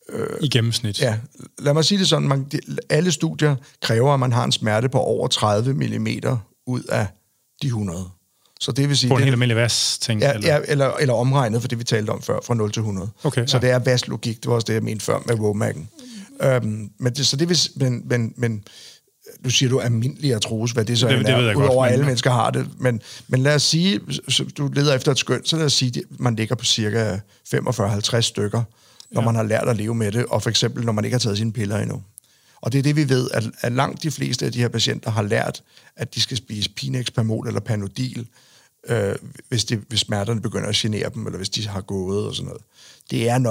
I gennemsnit? Ja, lad mig sige det sådan, alle studier kræver, at man har en smerte på over 30 mm ud af de 100. Så det vil sige... På en helt almindelig vas-ting? Ja, eller omregnet for det, vi talte om før, fra 0 til 100. Okay, så det er vas-logik, det var også det, jeg mente før med WOMAC'en. Men du siger, du almindelig artrose, hvad det så er, udover alle mennesker har det. Men lad os sige, du leder efter et skøn, så lad os sige, at man ligger på cirka 45-50 stykker, når man har lært at leve med det, og for eksempel, når man ikke har taget sine piller endnu. Og det er det, vi ved, at langt de fleste af de her patienter har lært, at de skal spise Pinexpamol eller Panodil, hvis smerterne begynder at genere dem, eller hvis de har gået og sådan noget. Det er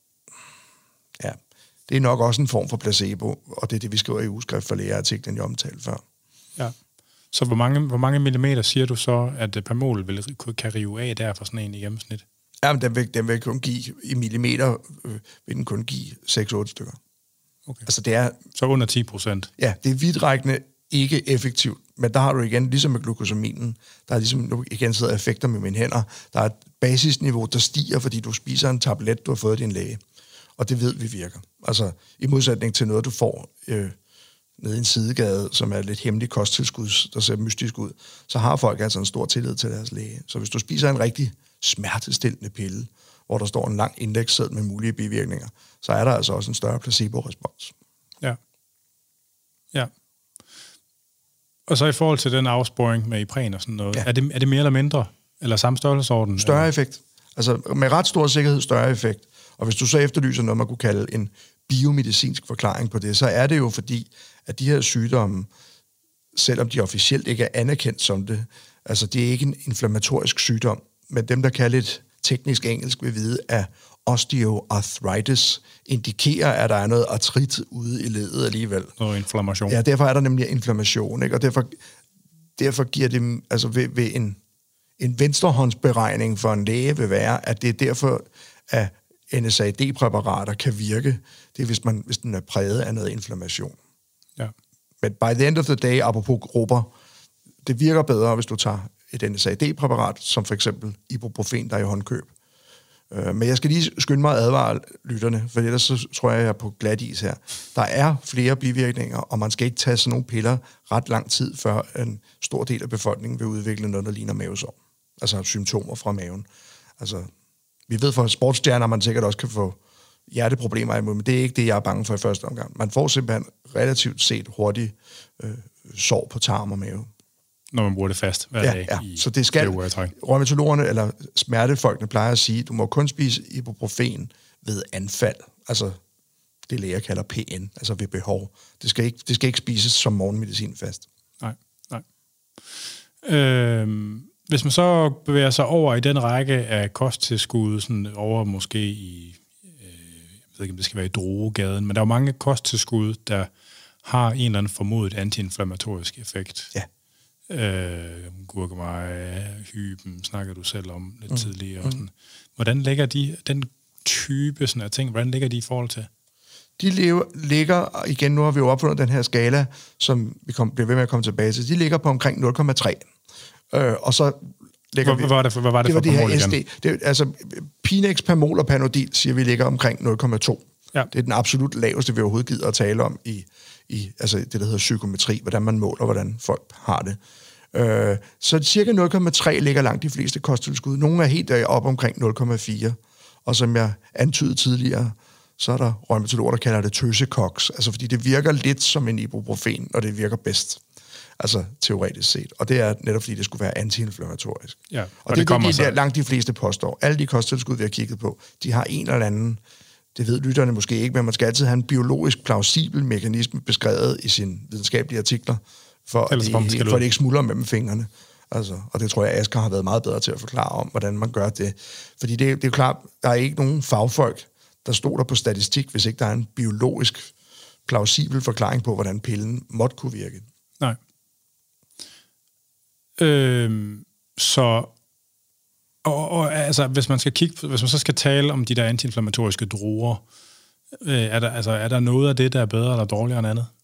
nok også en form for placebo, og det er det, vi skriver i ugeskrift for lægeartiklen, jeg omtalte før. Ja. Så hvor mange millimeter siger du så, at Pamol kan rive af der for sådan en i gennemsnit? Jamen, den vil kun give, i millimeter vil den kun give 6-8 stykker. Okay. Altså det er... Så under 10%? Ja, det er vidtrækkende ikke effektivt, men der har du igen, ligesom med glukosaminen, der er ligesom, nu igen sidder effekter med mine hænder, der er et basisniveau, der stiger, fordi du spiser en tablet, du har fået af din læge. Og det ved vi virker. Altså i modsætning til noget, du får nede i en sidegade, som er lidt hemmelig kosttilskud, der ser mystisk ud, så har folk altså en stor tillid til deres læge. Så hvis du spiser en rigtig smertestillende pille, hvor der står en lang indeksseddel med mulige bivirkninger, så er der altså også en større placebo-respons. Ja. Ja. Og så i forhold til den afsporing med Ipren og sådan noget, er det mere eller mindre, eller samme størrelsesorden? Større effekt. Altså med ret stor sikkerhed større effekt. Og hvis du så efterlyser noget, man kunne kalde en biomedicinsk forklaring på det, så er det jo fordi, at de her sygdomme, selvom de officielt ikke er anerkendt som det, altså det er ikke en inflammatorisk sygdom, men dem, der kan lidt teknisk engelsk, vil vide, at osteoarthritis indikerer, at der er noget artrit ude i leddet alligevel. Noget inflammation. Ja, derfor er der nemlig inflammation, ikke? Og derfor giver det, altså ved en venstrehåndsberegning for en læge vil være, at det er derfor, at NSAID-præparater kan virke, det er, hvis den er præget af noget inflammation. Ja. Men by the end of the day, apropos grupper, det virker bedre, hvis du tager et NSAID-præparat, som for eksempel ibuprofen, der er i håndkøb. Men jeg skal lige skynde mig at advare lytterne, for ellers så tror jeg er på glat is her. Der er flere bivirkninger, og man skal ikke tage sådan nogle piller ret lang tid, før en stor del af befolkningen vil udvikle noget, der ligner mavesår. Altså symptomer fra maven. Altså, vi ved fra sportsstjerner, at man sikkert også kan få hjerteproblemer, men det er ikke det, jeg er bange for i første omgang. Man får simpelthen relativt set hurtigt sår på tarm og mave. Når man bruger det fast hver dag. Ja. Så det skal rheumatologerne eller smertefolkene plejer at sige, du må kun spise ibuprofen ved anfald. Altså det læger kalder PN, altså ved behov. Det skal ikke spises som morgenmedicin fast. Nej. Hvis man så bevæger sig over i den række af kosttilskud, sådan over måske i, jeg ved ikke, om det skal være i Drogegaden, men der er jo mange kosttilskud, der har en eller anden formodet antiinflammatorisk effekt. Ja. Gurkemeje, hyben, snakker du selv om lidt tidligere. Og sådan. Hvordan ligger den type sådan af ting, hvordan ligger de i forhold til? De ligger, igen, nu har vi jo opfundet den her skala, som vi bliver ved med at komme tilbage til, de ligger på omkring 0,3. Og så ligger hvad var det for det Pamol her igen? Altså, Pinexpamol og Panodil, siger vi, ligger omkring 0,2. Ja. Det er den absolut laveste, vi overhovedet gider at tale om i altså det, der hedder psykometri, hvordan man måler, hvordan folk har det. Så cirka 0,3 ligger langt de fleste kosttilskud. Nogle er helt op omkring 0,4. Og som jeg antydede tidligere, så er der rheumatologer, der kalder det tøsekoks. Altså fordi det virker lidt som en ibuprofen, og det virker bedst. Altså teoretisk set. Og det er netop fordi, det skulle være antiinflammatorisk. Ja, og det er det, langt de fleste påstår. Alle de kosttilskud, vi har kigget på, de har en eller anden, det ved lytterne måske ikke, men man skal altid have en biologisk plausibel mekanisme beskrevet i sine videnskabelige artikler, for at det ikke smuldrer mellem fingrene. Altså, og det tror jeg, Asger har været meget bedre til at forklare om, hvordan man gør det. Fordi det er jo klart, der er ikke nogen fagfolk, der stoler på statistik, hvis ikke der er en biologisk plausibel forklaring på, hvordan pillen måtte kunne virke. Nej. Så altså, hvis man så skal tale om de der antiinflammatoriske droger, er der noget af det, der er bedre eller dårligere end andet?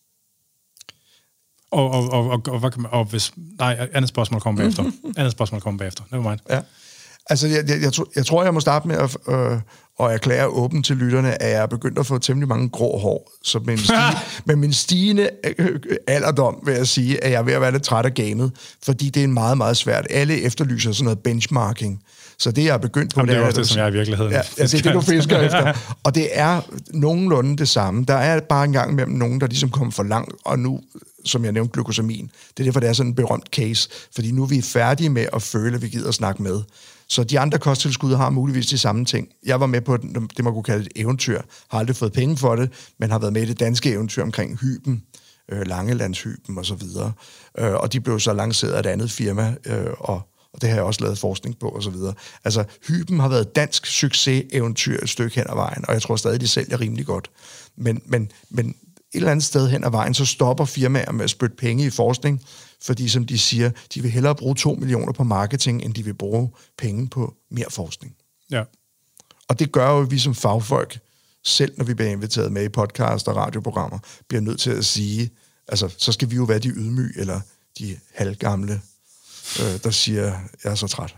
Og hvis... Nej, andet spørgsmål kommer bagefter. Never mind. Ja. Altså, jeg tror, jeg må starte med og erklærer åbent til lytterne, at jeg er begyndt at få temmelig mange grå hår. Så med min stigende alderdom vil jeg sige, at jeg er ved at være lidt træt af gamet, fordi det er meget, meget svært. Alle efterlyser sådan noget benchmarking. Så det, jeg er begyndt på... Jamen, det er også det, som jeg i virkeligheden ja, det er det, du fisker efter. Og det er nogenlunde det samme. Der er bare en gang mellem nogen, der ligesom kommer for langt, og nu, som jeg nævnte, glukosamin. Det er derfor, det er sådan en berømt case, fordi nu er vi færdige med at føle, at vi gider at snakke med. Så de andre kosttilskud har muligvis de samme ting. Jeg var med på det, man kunne kalde et eventyr. Har aldrig fået penge for det, men har været med i det danske eventyr omkring hyben, Langelandshyben og så videre. Og de blev så lanceret af et andet firma, og det har jeg også lavet forskning på og så videre. Altså, hyben har været dansk succes-eventyr et stykke hen ad vejen, og jeg tror stadig, de sælger rimelig godt. Men et eller andet sted hen ad vejen, så stopper firmaer med at spytte penge i forskning, fordi som de siger, de vil hellere bruge 2 millioner på marketing, end de vil bruge penge på mere forskning. Ja. Og det gør jo, at vi som fagfolk, selv når vi bliver inviteret med i podcast og radioprogrammer, bliver nødt til at sige, altså, så skal vi jo være de ydmyge, eller de halvgamle, der siger, jeg er så træt.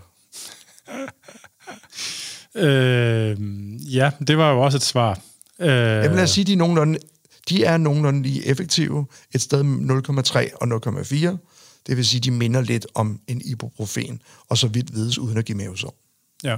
Ja, det var jo også et svar. Jeg vil sige, de er nogenlunde lige effektive, et sted mellem 0,3 og 0,4. Det vil sige, de minder lidt om en ibuprofen, og så vidt vides uden at give mavesår. Ja.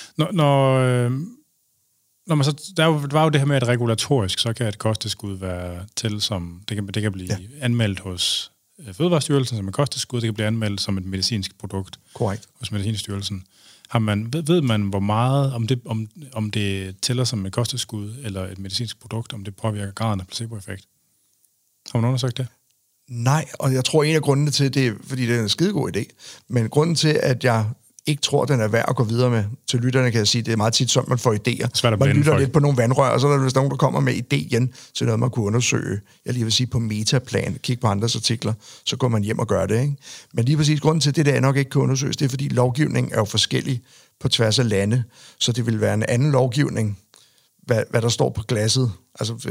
Når man så, der var jo det her med, at regulatorisk, så kan et kosttilskud være til som, det kan blive anmeldt hos Fødevarestyrelsen som et kosttilskud, det kan blive anmeldt som et medicinsk produkt. Korrekt. Hos Medicinstyrelsen. Ved man, hvor meget, om det tæller som et kosttilskud eller et medicinsk produkt, om det påvirker graden af placeboeffekt? Har man undersøgt det? Nej, og jeg tror, en af grundene til det, fordi det er en skidegod idé, men grunden til, at jeg ikke tror, den er værd at gå videre med til lytterne, kan jeg sige, det er meget tit sådan, man får idéer. Man lytter lidt på nogle vandrør, og så er der nogen, der kommer med idéen til noget, man kunne undersøge. Jeg lige vil sige på metaplan, kig på andres artikler, så går man hjem og gør det. Ikke? Men lige præcis grunden til, det der nok ikke kan undersøges, det er, fordi lovgivningen er jo forskellig på tværs af lande, så det vil være en anden lovgivning, hvad der står på glasset. Altså,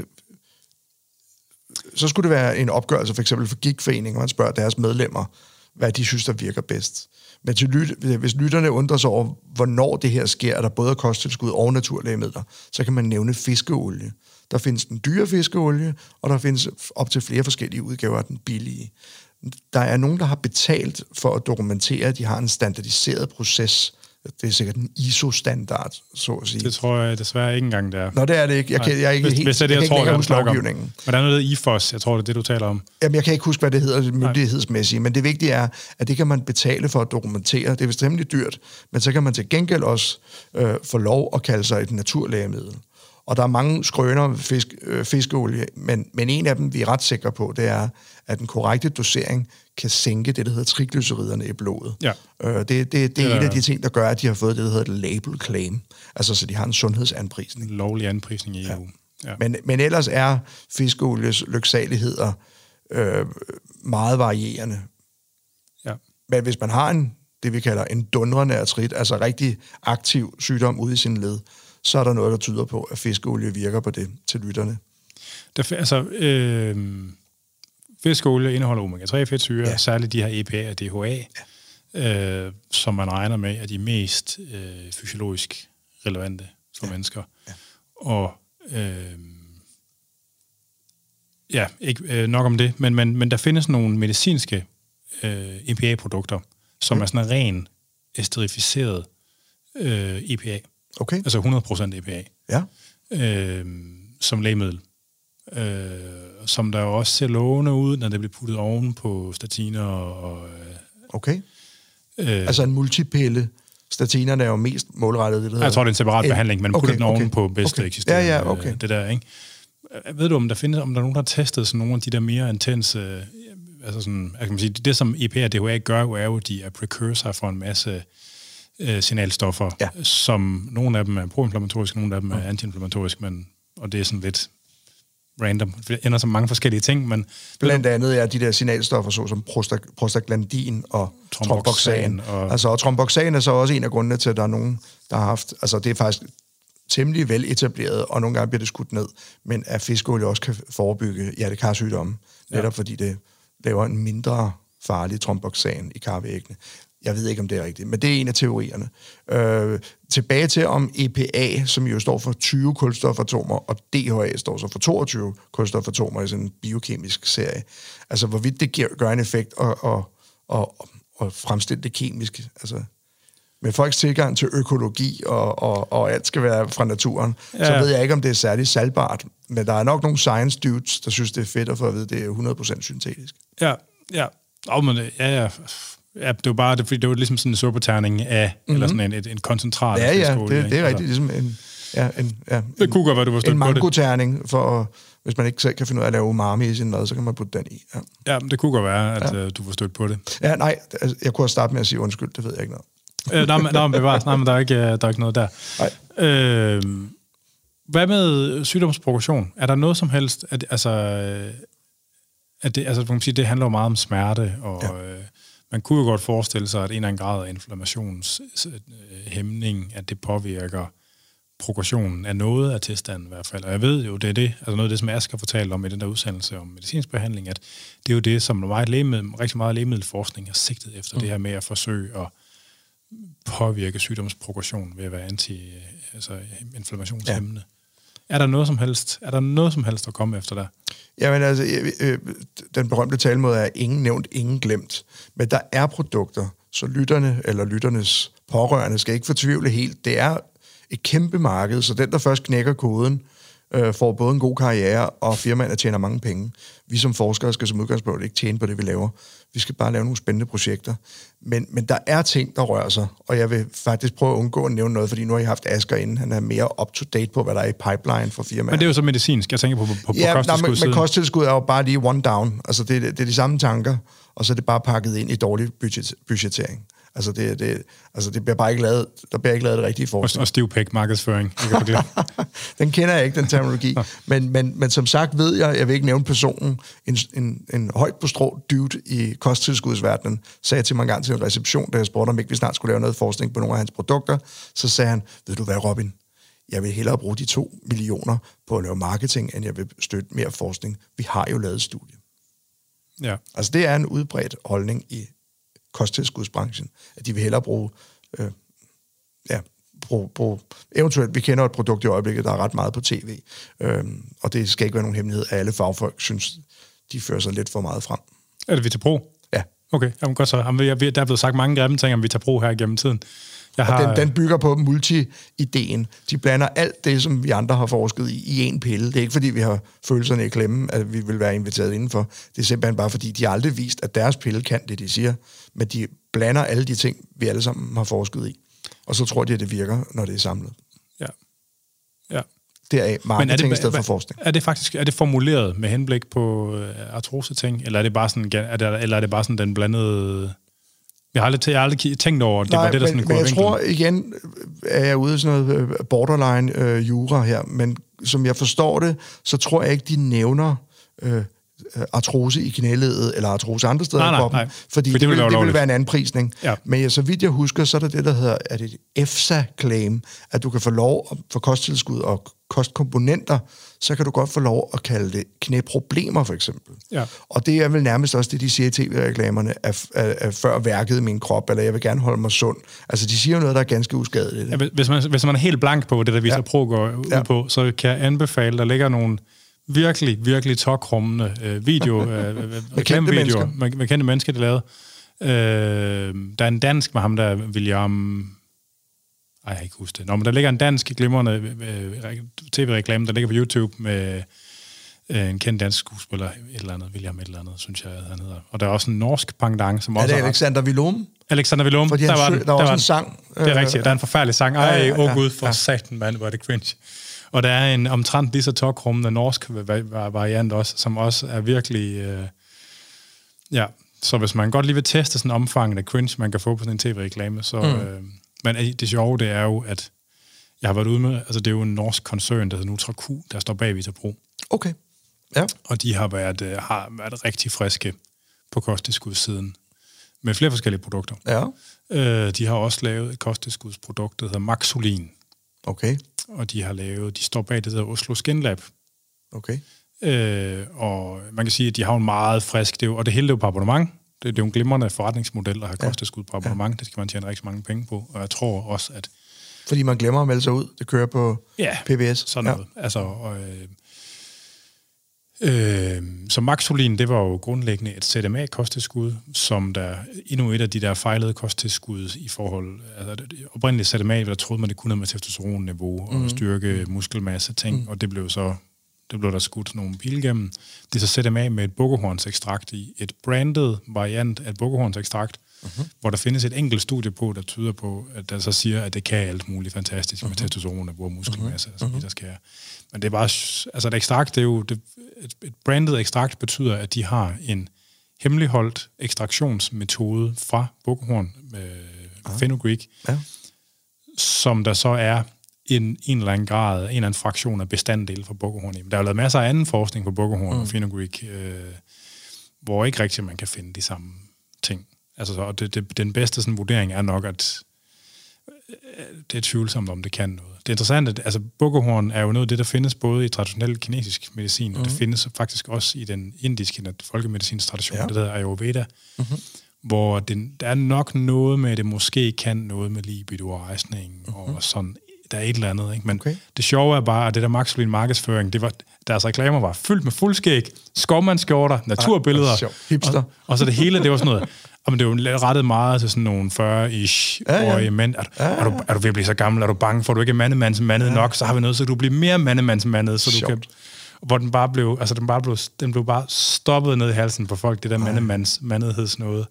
så skulle det være en opgørelse, for eksempel for Gigtforeningen, hvor man spørger deres medlemmer, hvad de synes, der virker bedst. Men hvis lytterne undrer sig over, hvornår det her sker, der både er kosttilskud og naturlægemidler, så kan man nævne fiskeolie. Der findes den dyre fiskeolie, og der findes op til flere forskellige udgaver af den billige. Der er nogen, der har betalt for at dokumentere, at de har en standardiseret proces. Det er sikkert en ISO-standard, så at sige. Det tror jeg desværre ikke engang, det er. Nå, det er det ikke. Jeg er ikke helt huske lovgivningen. Men der er noget IFOS, jeg tror, det er det, du taler om. Jamen, jeg kan ikke huske, hvad det hedder myndighedsmæssigt, men det vigtige er, at det kan man betale for at dokumentere. Det er vist rimelig dyrt, men så kan man til gengæld også få lov at kalde sig et naturlægemiddel. Og der er mange skrøner fiskeolie, men en af dem, vi er ret sikre på, det er, at den korrekte dosering kan sænke det, der hedder triglyceriderne i blodet. Ja. Det er en af de ting, der gør, at de har fået det, der hedder label claim. Altså, så de har en sundhedsanprisning. Lovlig anprisning i EU. Ja. Men ellers er fiskeolies lyksaligheder meget varierende. Ja. Men hvis man har det, vi kalder en dundrende artrit, altså rigtig aktiv sygdom ude i sin led, så er der noget, der tyder på, at fiskeolie virker på det til lytterne. Fiskeolie indeholder omega-3-fedtsyre, særligt de her EPA og DHA, som man regner med er de mest fysiologisk relevante for mennesker. Ja. Og ikke nok om det, men der findes nogle medicinske EPA-produkter, som er sådan en ren esterificeret EPA. Okay. Altså 100% EPA. Ja. Som lægemiddel. Som der jo også ser lovende ud, når det bliver puttet oven på statiner og... Okay. Altså en multipille. Statinerne er jo mest målrettet. Det jeg tror, det er en separat behandling, men putter den oven på bedste eksisterende. Det der, ikke? Ved du, om der er nogen, der har testet sådan nogle af de der mere intense... altså sådan, jeg kan sige, det som EPA og DHA gør, er jo, de er precursor for en masse signalstoffer, som nogle af dem er proinflammatoriske, nogle af dem er antiinflammatoriske, og det er sådan lidt random. Det ender som mange forskellige ting, men... Blandt andet er de der signalstoffer, såsom prostaglandin og tromboxan. Og tromboxan er så også en af grundene til, at der er nogen, der har haft... Altså, det er faktisk temmelig vel etableret, og nogle gange bliver det skudt ned, men at fiskeolie også kan forebygge hjertekarsygdomme, netop fordi det laver en mindre farlig tromboxan i karvæggene. Jeg ved ikke, om det er rigtigt, men det er en af teorierne. Tilbage til om EPA, som jo står for 20 kulstofatomer, og DHA står så for 22 kulstofatomer i sådan en biokemisk serie. Altså, hvorvidt det gør en effekt og fremstille det kemisk. Altså, med folks tilgang til økologi og alt skal være fra naturen, så ved jeg ikke, om det er særlig salgbart. Men der er nok nogle science dudes, der synes, det er fedt at få at vide, at det er 100% syntetisk. Ja. Men ja. Ja, det var bare, fordi det var ligesom sådan en suppeterning af, eller sådan en koncentrat. Ja, det er rigtigt, ligesom det kunne godt være, du var stødt en på det. mangoterning, for hvis man ikke selv kan finde ud af at lave umami i sin mad, så kan man putte den i. Ja, det kunne godt være, at du var stødt på det. Ja, nej, altså, jeg kunne have startet med at sige undskyld, det ved jeg ikke noget. Men der er ikke noget der. Nej. Hvad med sygdomsprogression? Er der noget som helst, det handler jo meget om smerte, og man kunne jo godt forestille sig, at en eller anden grad af inflammationshæmning, at det påvirker progressionen af noget af tilstanden i hvert fald. Og jeg ved jo, det er det, altså noget af det, som Asger fortalte om i den der udsendelse om medicinsk behandling, at det er jo det, som rigtig meget lægemiddelforskning har sigtet efter, det her med at forsøge at påvirke sygdomsprogression ved at være inflammationshæmmende. Ja. Er der noget som helst at komme efter der? Jamen altså, den berømte talemåde er ingen nævnt, ingen glemt. Men der er produkter, så lytterne eller lytternes pårørende skal ikke fortvivle helt. Det er et kæmpe marked, så den, der først knækker koden, får både en god karriere, og firmaerne tjener mange penge. Vi som forskere skal som udgangspunkt ikke tjene på det, vi laver. Vi skal bare lave nogle spændende projekter. Men der er ting, der rører sig, og jeg vil faktisk prøve at undgå at nævne noget, fordi nu har I haft Asger inden. Han er mere up-to-date på, hvad der er i pipeline for firmaer. Men det er jo så medicinsk. Jeg tænker på kosttilskud. Men kosttilskud er jo bare lige one down. Altså, det er de samme tanker, og så er det bare pakket ind i dårlig budgettering. Altså, det bliver bare ikke lavet, der bliver ikke lavet det rigtige forskning. Og stiv pæk markedsføring. Den kender jeg ikke, den terminologi. Men som sagt ved jeg vil ikke nævne personen, en højt på strå dude i kosttilskudsverdenen, sagde til mig engang til en reception, da jeg spurgte, om ikke vi snart skulle lave noget forskning på nogle af hans produkter, så sagde han, ved du hvad, Robin? Jeg vil hellere bruge de 2 millioner på at lave marketing, end jeg vil støtte mere forskning. Vi har jo lavet et studie. Ja. Altså, det er en udbredt holdning i kosttilskudsbranchen, at de vil hellere bruge eventuelt, vi kender et produkt i øjeblikket, der er ret meget på tv, og det skal ikke være nogen hemmelighed, at alle fagfolk synes, de fører sig lidt for meget frem. Er det Vitapro? Ja. Okay, jamen godt så. Der er blevet sagt mange grimme ting om Vitapro her gennem tiden. Den bygger på multi-ideen. De blander alt det, som vi andre har forsket i en pille. Det er ikke, fordi vi har følelserne i klemme, at vi vil være inviteret indenfor. Det er simpelthen bare, fordi de har aldrig vist, at deres pille kan det, de siger. Men de blander alle de ting, vi alle sammen har forsket i. Og så tror de, at det virker, når det er samlet. Ja. Det er marketing i stedet for forskning. Er det formuleret med henblik på artrose-ting? Eller er det bare sådan, den blandede... Jeg har aldrig tænkt over, at det var det, der sådan kunne men jeg tror igen, er jeg ude i sådan noget borderline jura her, men som jeg forstår det, så tror jeg ikke, de nævner artrose i knæledet, eller artrose andre steder i kroppen, fordi det vil være en anprisning. Ja. Men så vidt jeg husker, så er det der hedder, er det EFSA-claim, at du kan få lov for kosttilskud og kostkomponenter, så kan du godt få lov at kalde det knæproblemer, for eksempel. Ja. Og det er vel nærmest også det, de siger i tv-reklamerne, er før værket i min krop, eller jeg vil gerne holde mig sund. Altså, de siger jo noget, der er ganske uskadeligt. Ja, hvis man er helt blank på det, der Vitapro går ud på, så kan jeg anbefale, der ligger nogle virkelig, virkelig tokrummende reklamevideoer med kendte mennesker, der lavede. Der er en dansk med ham, der William... jeg kan ikke huske det. Men der ligger en dansk glimrende tv-reklame, der ligger på YouTube med en kendt dansk skuespiller, William et eller andet, synes jeg, han hedder. Og der er også en norsk pendant, som også... Er det Alexander Villum? Alexander Villum. Fordi der var også en sang. Det er rigtigt. Der er en forfærdelig sang. Gud, for satan, mand, hvor er det cringe. Og der er en omtrent lige så tokrummende norsk variant også, som også er virkelig... Så hvis man godt lige vil teste sådan omfanget af cringe, man kan få på sådan en tv-reklame, så... Men det sjove, det er jo, at jeg har været ude med... Altså, det er jo en norsk koncern, der hedder Nutra-Q, der står bag Vitapro. Okay. Ja. Og de har været rigtig friske på kosttilskudssiden med flere forskellige produkter. Ja. De har også lavet et kosttilskudsprodukt, der hedder Maxolin. Okay. Og de står bag det, der hedder Oslo Skin Lab. Okay. Og man kan sige, at de har en meget frisk... og det hele er jo på abonnement. Det er jo en glimrende forretningsmodel at have kosttilskud på abonnement. Det skal man tjene rigtig mange penge på. Og jeg tror også, at... Fordi man glemmer at melde sig ud. Det kører på PBS. Sådan noget. Altså, så Maxolin, det var jo grundlæggende et ZMA-kosttilskud, som der endnu et af de der fejlede kosttilskud i forhold... Altså, oprindeligt ZMA, der troede man, det kunne noget med testosteronniveau og styrke muskelmasse ting, og det blev der skudt nogle pile igennem. Det er så ZMA med et bukkehornsekstrakt i, et branded variant af et bukkehornsekstrakt, hvor der findes et enkelt studie på, der tyder på, at der så siger, at det kan alt muligt fantastisk med testosteronniveau og muskelmasse, altså der skal. Men det er bare, altså et ekstrakt, det er jo, et branded ekstrakt betyder, at de har en hemmeligholdt ekstraktionsmetode fra bukkehorn, fenugreek, som der så er en eller anden grad, en eller anden fraktion af bestanddele fra bukkehorn. Der er jo lavet masser af anden forskning på bukkehorn og fenugreek, hvor ikke rigtig man kan finde de samme ting. Altså, og den bedste sådan, vurdering er nok, at det er tvivlsomt, om det kan noget. Det er interessant, at altså, bukkehorn er jo noget af det, der findes både i traditionel kinesisk medicin, og det findes faktisk også i den indiske folkemedicinske tradition, det hedder Ayurveda, hvor der er nok noget med, at det måske kan noget med libido og rejsning, og sådan, der er et eller andet, ikke? Men det sjove er bare, at det der Maxolin markedsføring, det var, deres reklamer var fyldt med fuldskæg, skovmandskjorter, naturbilleder, hipster. Og så det hele, det var sådan noget, men det er jo rettet meget til sådan nogle 40-ish-årige mænd. Er du ved at blive så gammel? Er du bange for, at du ikke er mandemandsmandet nok? Så har vi noget, så du bliver mere mandemandsmandet, så du kan... Hvor den bare blev, altså den blev bare stoppet ned i halsen på folk, det der mandehedsnåde.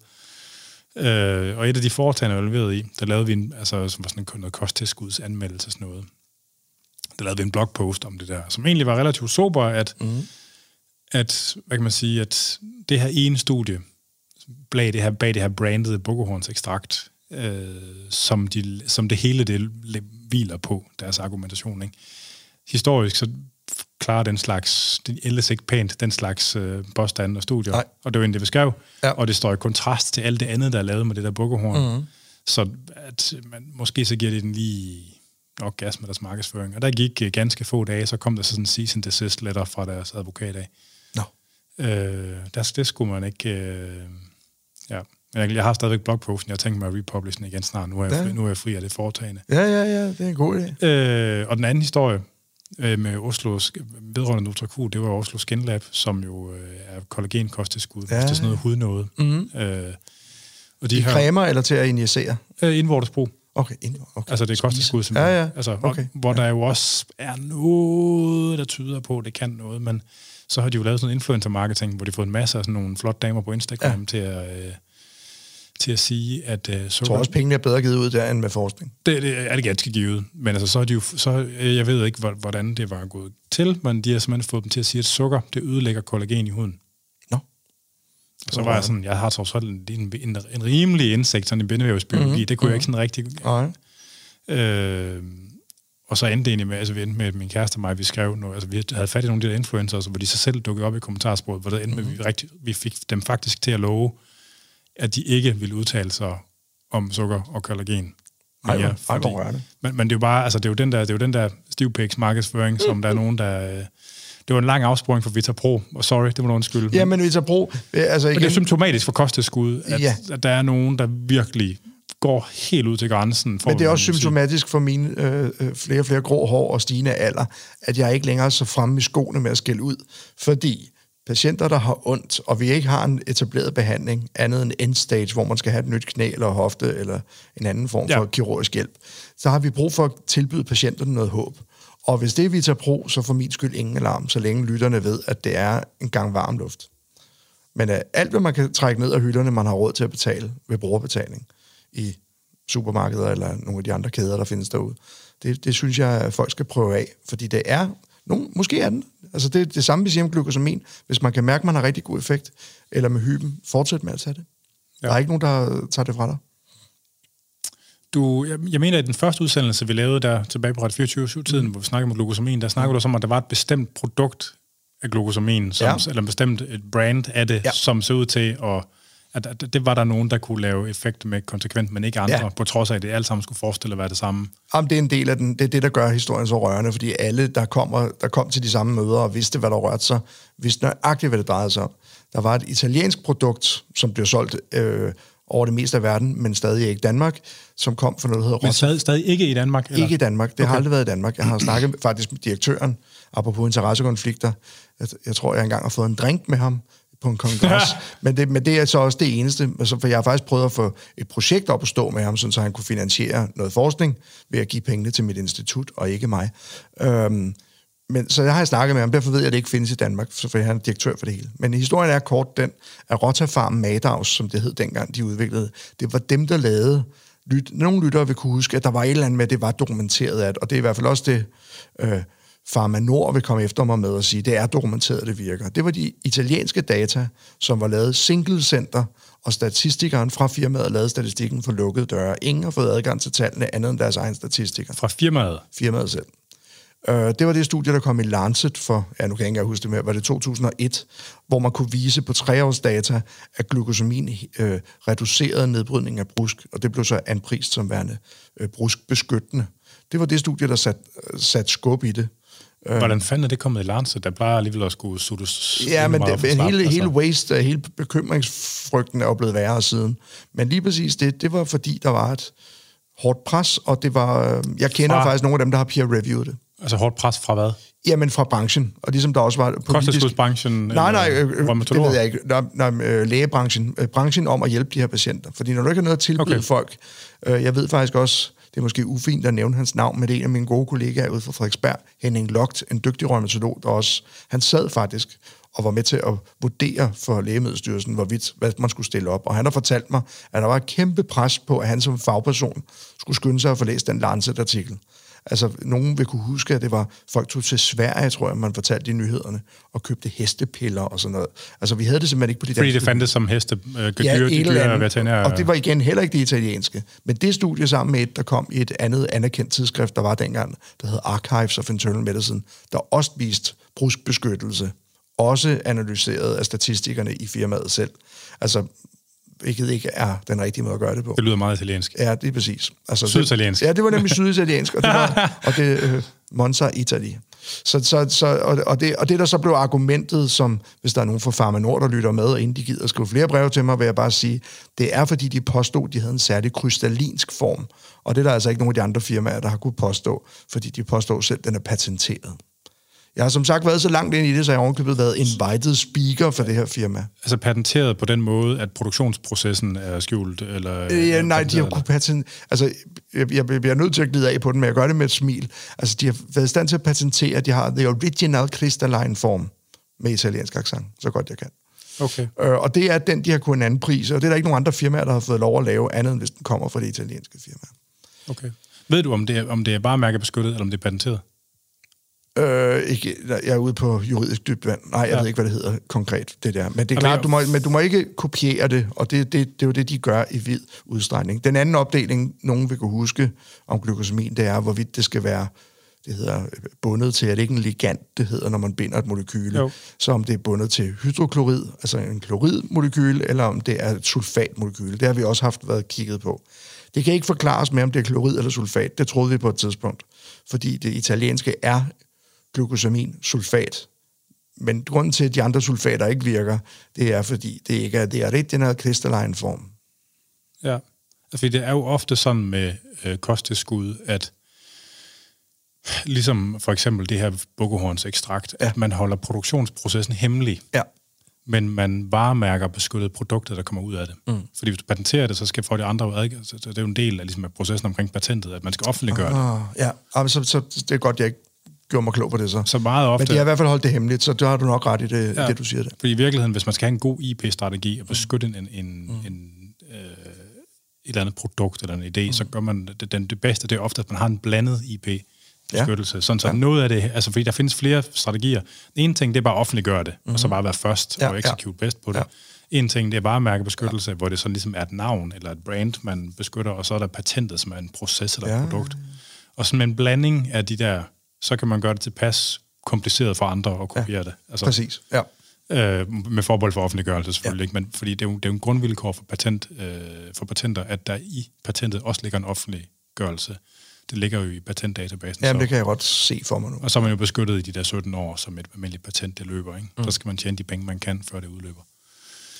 Og et af de foretagende, jeg leveret i, der lavede vi som var sådan noget kosttilskudsanmeldelsesnåde. Der lavede vi en blogpost om det der, som egentlig var relativt sober, at hvad kan man sige, at det her ene studie, bag det her brandede bukkehornsekstrakt, som det hele det hviler på, deres argumentation. Ikke? Historisk, så klarer den slags, det ældes ikke pænt, den slags påstande og studier. Nej. Og det var det, vi skrev. Ja. Og det står i kontrast til alt det andet, der er lavet med det der bukkehorn. Så at måske så giver det den lige nok gas med deres markedsføring. Og der gik ganske få dage, så kom der sådan en cease and desist letter fra deres advokat af. Det skulle man ikke... Men jeg har stadigvæk blogposten, jeg tænker mig at republish den igen snart. Nu er jeg fri af det foretagende. Ja, det er en god idé. Og den anden historie med Oslos vedrørende Nutraku, det var Oslo Skin Lab, som jo er kollagenkosttilskud, hvis det er sådan noget hudnåde. Og de cremer eller til at injicere? Indvortes brug. Okay. Altså det er kosttilskud simpelthen. Altså, hvor der jo også er noget, der tyder på, at det kan noget, men så har de jo lavet sådan noget influencer-marketing, hvor de har fået en masse af sådan nogle flotte damer på Instagram til at sige, at... Jeg tror også, pengene er bedre givet ud der, end med forskning. Det er det ganske givet. Men altså, så er de jo... jeg ved ikke, hvordan det var gået til, men de har simpelthen fået dem til at sige, at sukker, det ødelægger kollagen i huden. Nå. Og så var jeg sådan, jeg har trods alt en rimelig indsigt sådan i bindevævsbiologi. Det kunne jeg ikke sådan rigtig... Og så endte det egentlig med, altså vi endte med min kæreste og mig, vi skrev noget, altså vi havde fat i nogle af de der influencers, hvor de så selv dukkede op i kommentarsporet, hvor der endte med, vi fik dem faktisk til at love, at de ikke ville udtale sig om sukker og kollagen. Men det er jo bare, altså det er jo den der stivpiks markedsføring, som der er nogen, der... Det var en lang afsporing for Vitapro, og sorry, det må du undskylde. Ja, men Vitapro... Altså igen... Men det er symptomatisk for kosttilskud, at der er nogen, der virkelig går helt ud til grænsen. Men det er også symptomatisk for mine flere og flere grå hår og stigende alder, at jeg ikke længere er så fremme i skoene med at skælde ud, fordi patienter, der har ondt, og vi ikke har en etableret behandling, andet end end-stage, hvor man skal have et nyt knæ eller hofte, eller en anden form for kirurgisk hjælp, så har vi brug for at tilbyde patienterne noget håb. Og hvis det er Vitapro, så for min skyld ingen alarm, så længe lytterne ved, at det er en gang varm luft. Men alt, hvad man kan trække ned af hylderne, man har råd til at betale ved brugerbetaling i supermarkeder eller nogle af de andre kæder, der findes derude, det synes jeg, at folk skal prøve af, fordi det er... Måske er den. Altså det er det samme, vi siger om glukosamin. Hvis man kan mærke, at man har rigtig god effekt, eller med hyben, fortsæt med at tage det. Ja. Der er ikke nogen, der tager det fra dig. Jeg mener, at den første udsendelse, vi lavede der tilbage på Radio 24/7-tiden, hvor vi snakkede om glukosamin, der snakkede du om, at der var et bestemt produkt af glukosamin, eller en bestemt et brand af det, som så ud til at det var der nogen, der kunne lave effekt med konsekvent, men ikke andre, på trods af, at det alle sammen skulle forestille at være det samme. Jamen, det er en del af den. Det er det, der gør historien så rørende, fordi alle, der kom til de samme møder og vidste, hvad der rørte sig, vidste nøjagtigt, hvad det drejede sig om. Der var et italiensk produkt, som blev solgt over det meste af verden, men stadig ikke Danmark, som kom fra noget, der hedder Men stadig ikke i Danmark? Eller? Ikke i Danmark. Det har aldrig været i Danmark. Jeg har snakket faktisk med direktøren, apropos interessekonflikter. Jeg tror, jeg engang har fået en drink med ham på en kongres. men det er så også det eneste. For jeg har faktisk prøvet at få et projekt op at stå med ham, så han kunne finansiere noget forskning ved at give pengene til mit institut, og ikke mig. Men så jeg har snakket med ham, derfor ved jeg, at det ikke findes i Danmark, for jeg er direktør for det hele. Men historien er kort den, at Rotafarm Madaus, som det hed dengang, de udviklede, det var dem, der lavede. Nogle lyttere vil kunne huske, at der var et eller andet med, at det var dokumenteret, at, og det er i hvert fald også det, Pharma Nord vil komme efter mig med og sige, det er dokumenteret, det virker. Det var de italienske data, som var lavet single center, og statistikeren fra firmaet lavede statistikken for lukkede døre. Ingen har fået adgang til tallene andet end deres egen statistikere. Fra firmaet? Firmaet selv. Det var det studie, der kom i Lancet for, nu kan jeg ikke engang huske det mere, var det 2001, hvor man kunne vise på 3 års data, at glukosamin reducerede nedbrydningen af brusk, og det blev så anprist som værende bruskbeskyttende. Det var det studie, der satte skub i det. Hvordan fanden er det kommet i Lancet? Der plejer alligevel at skulle suttes. Ja, men hele waste, hele bekymringsfrygten er jo blevet værre siden. Men lige præcis det var fordi, der var et hårdt pres, og det var, jeg kender faktisk nogle af dem, der har peer-reviewet det. Altså hårdt pres fra hvad? Jamen fra branchen, og ligesom der også var politisk... Kosttilskudsbranchen? Nej, det ved jeg ikke. Lægebranchen. Branchen om at hjælpe de her patienter. Fordi når du ikke har noget at tilbyde folk... Jeg ved faktisk også, det er måske ufint at nævne hans navn, men det er en af mine gode kollegaer ude fra Frederiksberg, Henning Logt, en dygtig rheumatolog, der også... Han sad faktisk og var med til at vurdere for Lægemiddelstyrelsen, hvad man skulle stille op. Og han har fortalt mig, at der var et kæmpe pres på, at han som fagperson skulle skynde sig at få læst den Lancet-artikel. Altså, nogen vil kunne huske, at det var folk tog til Sverige, tror jeg, man fortalte i nyhederne, og købte hestepiller og sådan noget. Altså, vi havde det simpelthen ikke på de Fordi det fandtes som og det var igen heller ikke det italienske. Men det studie sammen med et, der kom i et andet anerkendt tidsskrift, der var dengang, der hed Archives of Internal Medicine, der også viste bruskbeskyttelse, også analyseret af statistikerne i firmaet selv. Altså, hvilket ikke er den rigtige måde at gøre det på. Det lyder meget italiensk. Ja, det er præcis. Altså, syditaliensk. Ja, det var nemlig syditaliensk, og det var Monza Italy. Og det der så blev argumentet, som hvis der er nogen fra Pharma Nord, der lytter med, og inden de gider skrive flere breve til mig, vil jeg bare sige, det er fordi de påstod, de havde en særlig krystallinsk form. Og det er der altså ikke nogen af de andre firmaer, der har kunnet påstå, fordi de påstår selv, at den er patenteret. Jeg har som sagt været så langt ind i det, så jeg har ovenkøbet været invited speaker for det her firma. Altså patenteret på den måde, at produktionsprocessen er skjult? Eller nej, de har kunnet patentere... Altså, jeg bliver nødt til at glide af på den, men jeg gør det med et smil. Altså, de har været i stand til at patentere, at de har the original crystalline form med italiensk accent, så godt jeg kan. Okay. Og det er den, de har kunnet en anden pris, og det er der ikke nogen andre firmaer, der har fået lov at lave andet, end hvis den kommer fra det italienske firma. Okay. Ved du, om det er bare mærkebeskyttet, eller om det er patenteret? Ikke, jeg er ude på juridisk dybt vand. Nej, jeg ved ikke, hvad det hedder konkret, det der. Men det er klart, du må ikke kopiere det, og det er jo det, de gør i vid udstrækning. Den anden opdeling, nogen vil kunne huske om glukosamin, det er, hvorvidt det skal være, det hedder bundet til, at det ikke er en ligand, det hedder, når man binder et molekyle. Jo. Så om det er bundet til hydroklorid, altså en kloridmolekyle, eller om det er et sulfatmolekyle. Det har vi også været kigget på. Det kan ikke forklares med, om det er klorid eller sulfat. Det troede vi på et tidspunkt. Fordi det italienske er glukosamin, sulfat. Men grunden til, at de andre sulfater ikke virker, det er, fordi det ikke er det original crystalline form. Ja, altså det er jo ofte sådan med kosttilskud, at ligesom for eksempel det her bukkehornsekstrakt, at man holder produktionsprocessen hemmelig. Ja. Men man varemærker beskyttede produkter, der kommer ud af det. Fordi hvis du patenterer det, så skal få de andre adgang. Så det er jo en del af, ligesom, af processen omkring patentet, at man skal offentliggøre det. Ja, så det er godt, jeg ikke gjorde mig klog på det så. Så meget ofte... Men de har i hvert fald holdt det hemmeligt, så der har du nok ret i det, du siger det. Fordi i virkeligheden, hvis man skal have en god IP-strategi og beskytte et eller andet produkt eller en idé, så gør man det bedste, det er ofte, at man har en blandet IP-beskyttelse. Sådan så noget af det... Altså, fordi der findes flere strategier. Den ene ting, det er bare at offentliggøre det, og så bare være først og execute bedst på det. En ting, det er varemærkebeskyttelse, hvor det sådan ligesom er et navn eller et brand, man beskytter, og så er der patentet, som er en proces eller et produkt. Og sådan med en blanding af de der, så kan man gøre det tilpas kompliceret for andre at kopiere det. Altså, præcis, ja. Med forbehold for offentliggørelse selvfølgelig ikke, men fordi det er jo en grundvilkår for patenter, at der i patentet også ligger en offentliggørelse. Det ligger jo i patentdatabasen. Jamen, det kan jeg godt se for mig nu. Og så er man jo beskyttet i de der 17 år, som et almindeligt patent, det løber, ikke? Så skal man tjene de penge, man kan, før det udløber.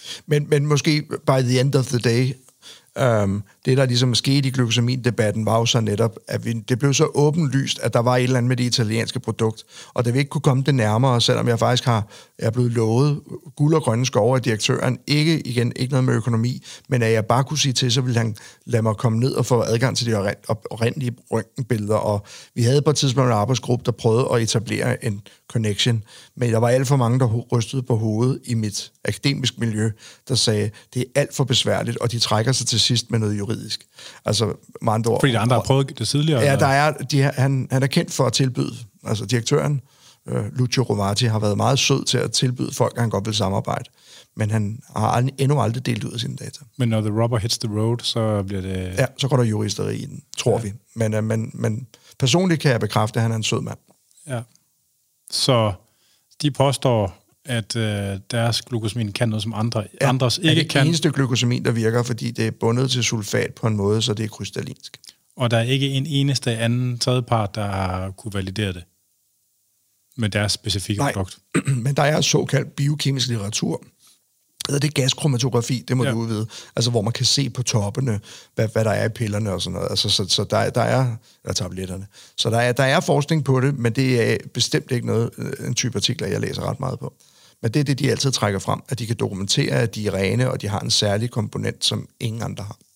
Men måske by the end of the day, det der ligesom skete i glukosamin-debatten, var jo så netop, at det blev så åbenlyst, at der var et eller andet med det italienske produkt, og da vi ikke kunne komme det nærmere, selvom jeg faktisk er blevet lovet guld og grønne skove af direktøren, ikke noget med økonomi, men at jeg bare kunne sige til, så ville han lade mig komme ned og få adgang til de oprindelige røntgenbilleder, og vi havde på et tidspunkt en arbejdsgruppe, der prøvede at etablere en connection, men der var alt for mange, der rystede på hovedet i mit akademisk miljø, der sagde, det er alt for besværligt, og de trækker sig til sidst med noget juridisk. Altså, med andre ord. Fordi de andre har prøvet det tidligere? Ja, han er kendt for at tilbyde, altså direktøren, Lucio Rovati, har været meget sød til at tilbyde folk, at han godt vil samarbejde, men han har endnu aldrig delt ud af sine data. Men når the rubber hits the road, så bliver det... Ja, så går der juristeri i den, tror vi. Men personligt kan jeg bekræfte, at han er en sød mand. Ja. Så de påstår, at deres glukosamin kan noget, som andres ikke kan. Det er det eneste glukosamin, der virker, fordi det er bundet til sulfat på en måde, så det er krystallinsk. Og der er ikke en eneste anden tredjepart, der har kunne validere det med deres specifikke produkt. Men der er såkaldt biokemisk litteratur. Det er gaskromatografi, det må du vide. Altså, hvor man kan se på toppene, hvad der er i pillerne og sådan noget. Altså, så der er tabletterne. Så der er forskning på det, men det er bestemt ikke noget, en type artikler, jeg læser ret meget på. Men det er det, de altid trækker frem, at de kan dokumentere, at de er rene, og de har en særlig komponent, som ingen andre har.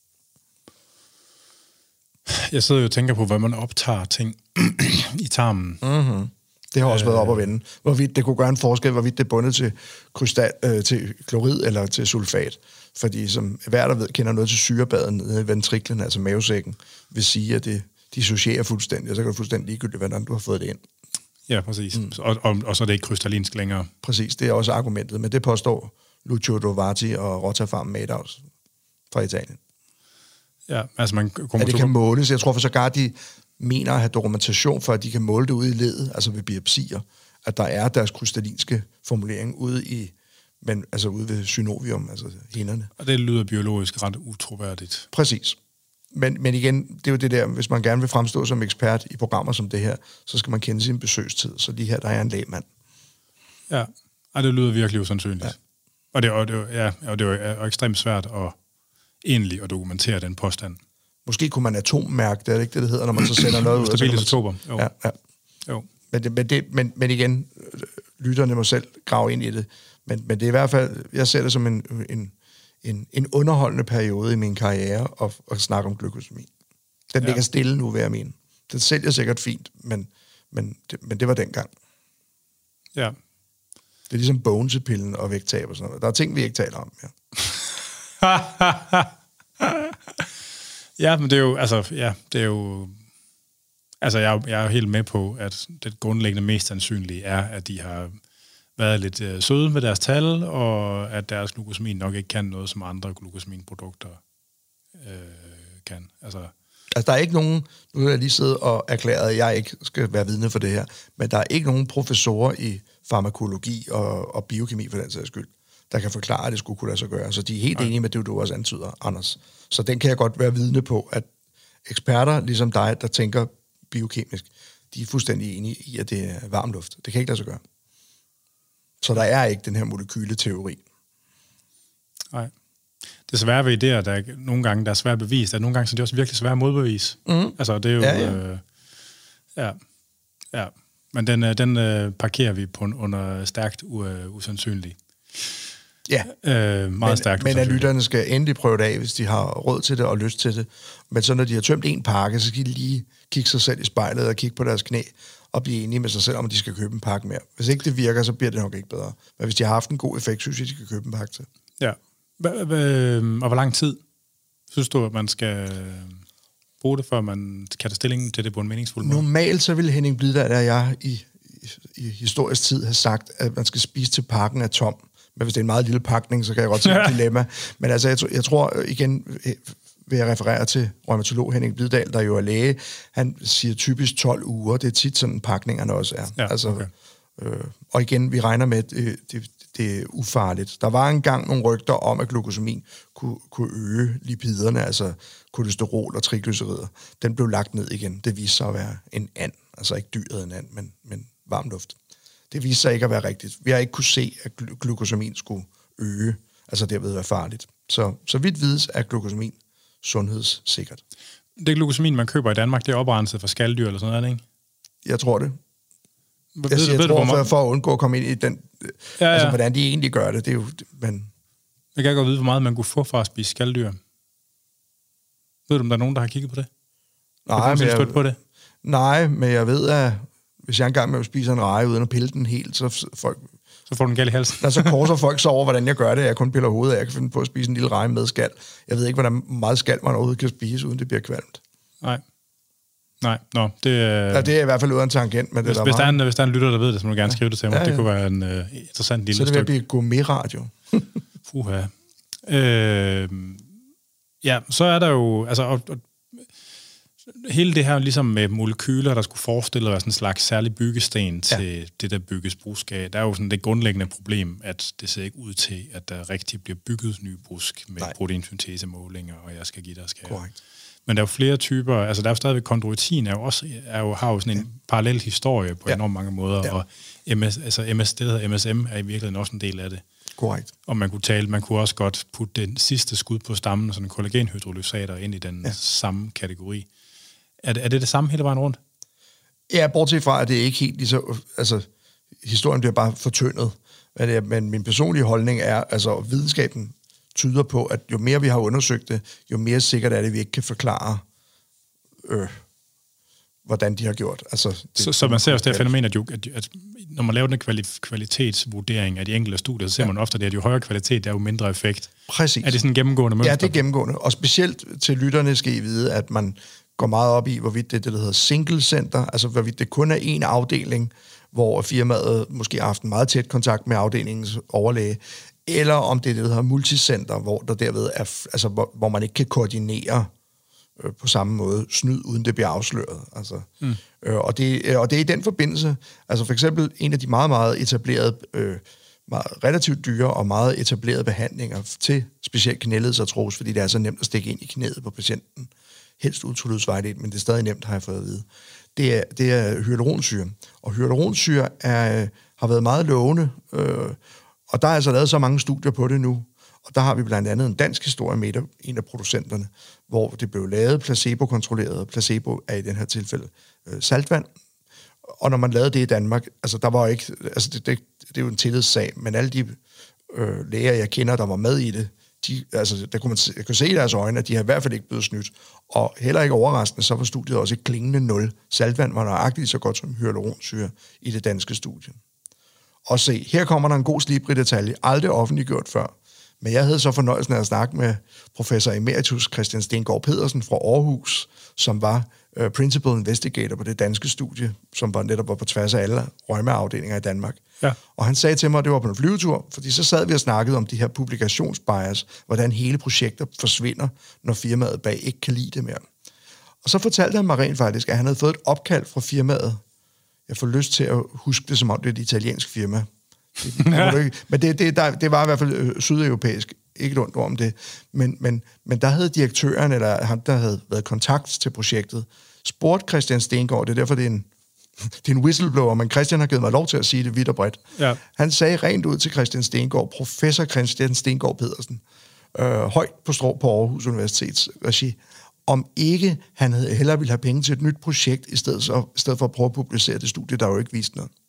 Jeg sidder jo og tænker på, hvad man optager ting i tarmen. Mm-hmm. Det har også været op at vende. Hvorvidt det kunne gøre en forskel, hvorvidt det er bundet til til klorid eller til sulfat. Fordi som hver, der ved, kender noget til syrebaden nede i ventriklen, altså mavesækken, vil sige, at det dissocierer fuldstændig, og så kan det fuldstændig ligegyldigt, hvordan du har fået det ind. Ja, præcis. Og så er det ikke krystallinsk længere. Præcis, det er også argumentet, men det påstår Lucio Rovati og Rotterdam Madaus fra Italien. Ja, altså man kommer det kan måles. Jeg tror for sågar, de mener at have dokumentation for, at de kan måle det ude i ledet, altså ved biopsier, at der er deres krystallinske formulering ude ved synovium, altså hinderne. Og det lyder biologisk ret utroværdigt. Præcis. Men igen, det er jo det der, hvis man gerne vil fremstå som ekspert i programmer som det her, så skal man kende sin besøgstid. Så lige her, der er en lægmand. Ja, og det lyder virkelig usandsynligt. Ja. Og det er ekstremt svært at dokumentere den påstand. Måske kunne man atommærke, det er ikke det hedder, når man så sender noget ud. Stabile isotoper. Jo. Men igen, lytterne må selv grave ind i det. Men det er i hvert fald, jeg ser det som en underholdende periode i min karriere at snakke om glukosamin. Den ligger stille nu, vil jeg mene. Den sælger sikkert fint, men det var dengang. Ja. Det er ligesom bonesepillen og vægttab og sådan noget. Der er ting, vi ikke taler om, ja. Ja, men det er jo, jeg er jo helt med på, at det grundlæggende mest sandsynlige er, at de har været lidt søde med deres tal, og at deres glukosamin nok ikke kan noget, som andre glukosaminprodukter kan. Altså, der er ikke nogen, nu har jeg lige siddet og erklæret, at jeg ikke skal være vidne for det her, men der er ikke nogen professorer i farmakologi og biokemi for den sags skyld, der kan forklare, at det skulle kunne lade sig gøre. Så de er helt enige med det, du også antyder, Anders. Så den kan jeg godt være vidne på, at eksperter, ligesom dig, der tænker biokemisk, de er fuldstændig enige i, at det er varm luft. Det kan ikke lade sig gøre. Så der er ikke den her molekyleteori. Nej. Det svære ved idéer, der er nogle gange, der er svært bevist, og nogle gange så er det også virkelig svært at modbevise. Mm. Altså, det er jo... Ja. Men den parkerer vi på under stærkt usandsynlig. Ja, meget stærkt. Men at lytterne skal endelig prøve det af, hvis de har råd til det og lyst til det. Men så når de har tømt en pakke, så skal de lige kigge sig selv i spejlet og kigge på deres knæ og blive enige med sig selv, om de skal købe en pakke mere. Hvis ikke det virker, så bliver det nok ikke bedre. Men hvis de har haft en god effekt, synes jeg, de skal købe en pakke til. Ja. Og hvor lang tid synes du, at man skal bruge det, før man kan tage stilling til det på en meningsfuld måde? Normalt så ville Henning Blidal og jeg i historisk tid have sagt, at man skal spise til pakken er tom. Men hvis det er en meget lille pakning, så kan jeg godt se et dilemma. Men altså, jeg tror igen, vil jeg referere til rheumatolog Henning Blidal, der jo er læge. Han siger typisk 12 uger. Det er tit sådan, pakningerne også er. Ja, okay. Og igen, vi regner med, at det er ufarligt. Der var engang nogle rygter om, at glukosamin kunne øge lipiderne, altså kolesterol og triglycerider. Den blev lagt ned igen. Det viste sig at være en and. Altså ikke dyret en and, men varm luft. Det viste sig ikke at være rigtigt. Vi har ikke kunne se, at glukosamin skulle øge, altså derved være farligt. Så vidt vides er glukosamin sundhedssikkert. Det glukosamin, man køber i Danmark, det er oprenset fra skaldyr eller sådan noget, ikke? Jeg tror det. Jeg tror, for at undgå at komme ind i den... Ja. Altså, hvordan de egentlig gør det, det er jo... Men... Jeg kan ikke godt vide, hvor meget man kunne få fra at spise skaldyr. Ved du, om der er nogen, der har kigget på det? Nej, men jeg ved, at hvis jeg engang med at spise en reje uden at pille den helt, så får den galt i halsen. Så korser folk så over, hvordan jeg gør det. Jeg kun piller hovedet af. Jeg kan finde på at spise en lille reje med skal. Jeg ved ikke, hvordan meget skal man overhovedet kan spise, uden det bliver kvalmt. Nej. Det ja, det er i hvert fald ud af en tangent. Men hvis der er en lytter, der ved det, så må du gerne skrive det til mig. Ja. Det kunne være en interessant lille stykke. Så det vil blive gourmet-radio. Puha. Ja, så er der jo... Altså, hele det her ligesom med molekyler, der skulle forestille at være sådan en slags særlig byggesten til det, der bygges brusk af. Der er jo sådan det grundlæggende problem, at det ser ikke ud til, at der rigtig bliver bygget ny brusk med proteinsyntese-målinger, og jeg skal give dig skal. Korrekt. Men der er jo flere typer, altså der er jo stadigvæk kondroitin, har jo sådan en parallel historie på enormt mange måder, og det hedder MSM er i virkeligheden også en del af det. Korrekt. Og man kunne også godt putte den sidste skud på stammen, sådan kollagenhydrolysater ind i den samme kategori. Er det samme hele vejen rundt? Ja, bortset fra, at det ikke helt lige så... Altså, historien bliver bare fortyndet. Men min personlige holdning er, altså videnskaben tyder på, at jo mere vi har undersøgt det, jo mere sikkert er det, at vi ikke kan forklare, hvordan de har gjort. Altså, så man ser også det fænomen, at når man laver den kvalitetsvurdering af de enkelte studier, så ser man ofte, at jo højere kvalitet, der er jo mindre effekt. Præcis. Er det sådan en gennemgående mønster? Ja, det er gennemgående. Og specielt til lytterne skal I vide, at man går meget op i, hvorvidt det der hedder single center, altså hvorvidt det kun er en afdeling, hvor firmaet måske har haft en meget tæt kontakt med afdelingens overlæge, eller om det er det, der hedder multicenter, hvor der derved er, altså hvor man ikke kan koordinere på samme måde snyd, uden det bliver afsløret. Altså, og det er i den forbindelse, altså for eksempel en af de meget, meget etablerede, relativt dyre og meget etablerede behandlinger til specielt knæledsartrose, fordi det er så nemt at stikke ind i knæet på patienten, helst ultralydsvejledt, men det er stadig nemt, har jeg fået at vide. Det er hyaluronsyre. Og hyaluronsyre har været meget lovende, og der er altså lavet så mange studier på det nu. Og der har vi blandt andet en dansk historie med en af producenterne, hvor det blev lavet placebo-kontrolleret. Placebo er i den her tilfælde saltvand. Og når man lavede det i Danmark, altså der var ikke, altså det er jo en tillidssag, men alle de læger, jeg kender, der var med i det, jeg kunne se i deres øjne, at de har i hvert fald ikke blevet snydt. Og heller ikke overraskende, så var studiet også et klingende 0. Saltvand var nøjagtigt så godt som hyaluronsyre i det danske studie. Og se, her kommer der en god slibrig detalje, aldrig offentliggjort før. Men jeg havde så fornøjelsen af at snakke med professor emeritus Christian Stengård Pedersen fra Aarhus, som var principal investigator på det danske studie, som netop var på tværs af alle røgmeafdelinger i Danmark. Ja. Og han sagde til mig, at det var på en flyvetur, fordi så sad vi og snakkede om de her publikationsbias, hvordan hele projektet forsvinder, når firmaet bag ikke kan lide det mere. Og så fortalte han mig rent faktisk, at han havde fået et opkald fra firmaet. Jeg får lyst til at huske det, som om det er et italiensk firma. Men det var i hvert fald sydeuropæisk. Ikke et ondt ord om det. Men der havde direktøren, eller ham, der havde været kontakt til projektet, spurgte Christian Stengård, det er derfor, det er en whistleblower, men Christian har givet mig lov til at sige det vidt og bredt. Ja. Han sagde rent ud til Christian Stengård, professor Christian Stengård Pedersen, højt på strå på Aarhus Universitets regi, om ikke han hellere ville have penge til et nyt projekt, i stedet for at prøve at publicere det studie, der jo ikke viste noget.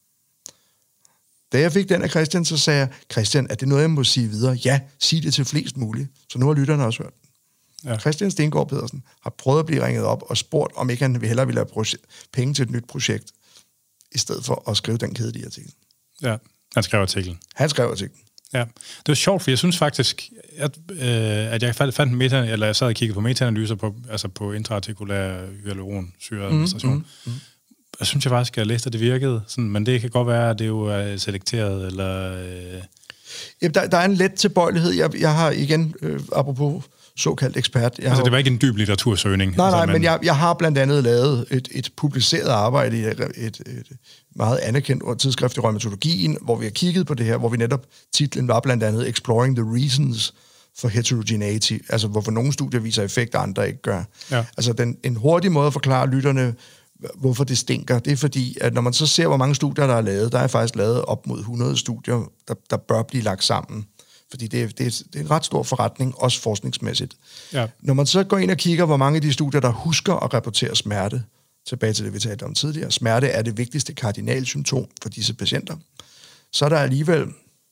Da jeg fik den af Christian, så sagde jeg, Christian, er det noget, jeg må sige videre? Ja, sig det til flest muligt. Så nu har lytterne også hørt den. Ja. Christian Stengård Pedersen har prøvet at blive ringet op og spurgt, om ikke han hellere ville have penge til et nyt projekt, i stedet for at skrive den kedelige artikel. Ja, han skrev artiklen. Ja, det var sjovt, for jeg synes faktisk, at jeg fandt jeg sad og kiggede på metaanalyser på intraartikulær hyaluronsyreadministration. Jeg synes faktisk, at jeg læste, at det virkede, sådan, men det kan godt være, at det jo er selekteret, eller... Jamen, der er en let tilbøjelighed. Jeg har igen, apropos såkaldt ekspert... det var ikke en dyb litteratursøgning? Nej, men jeg har blandt andet lavet et publiceret arbejde i et meget anerkendt tidsskrift i rheumatologien, hvor vi har kigget på det her, hvor vi netop, titlen var blandt andet Exploring the Reasons for Heterogeneity, altså hvorfor nogle studier viser effekt, og andre ikke gør. Ja. Altså en hurtig måde at forklare lytterne, hvorfor det stinker, det er fordi, at når man så ser, hvor mange studier, der er lavet, der er faktisk lavet op mod 100 studier, der bør blive lagt sammen, Fordi det er en ret stor forretning, også forskningsmæssigt. Ja. Når man så går ind og kigger, hvor mange af de studier, der husker at rapportere smerte, tilbage til det, vi talte om tidligere, smerte er det vigtigste kardinalsymptom for disse patienter, så er der alligevel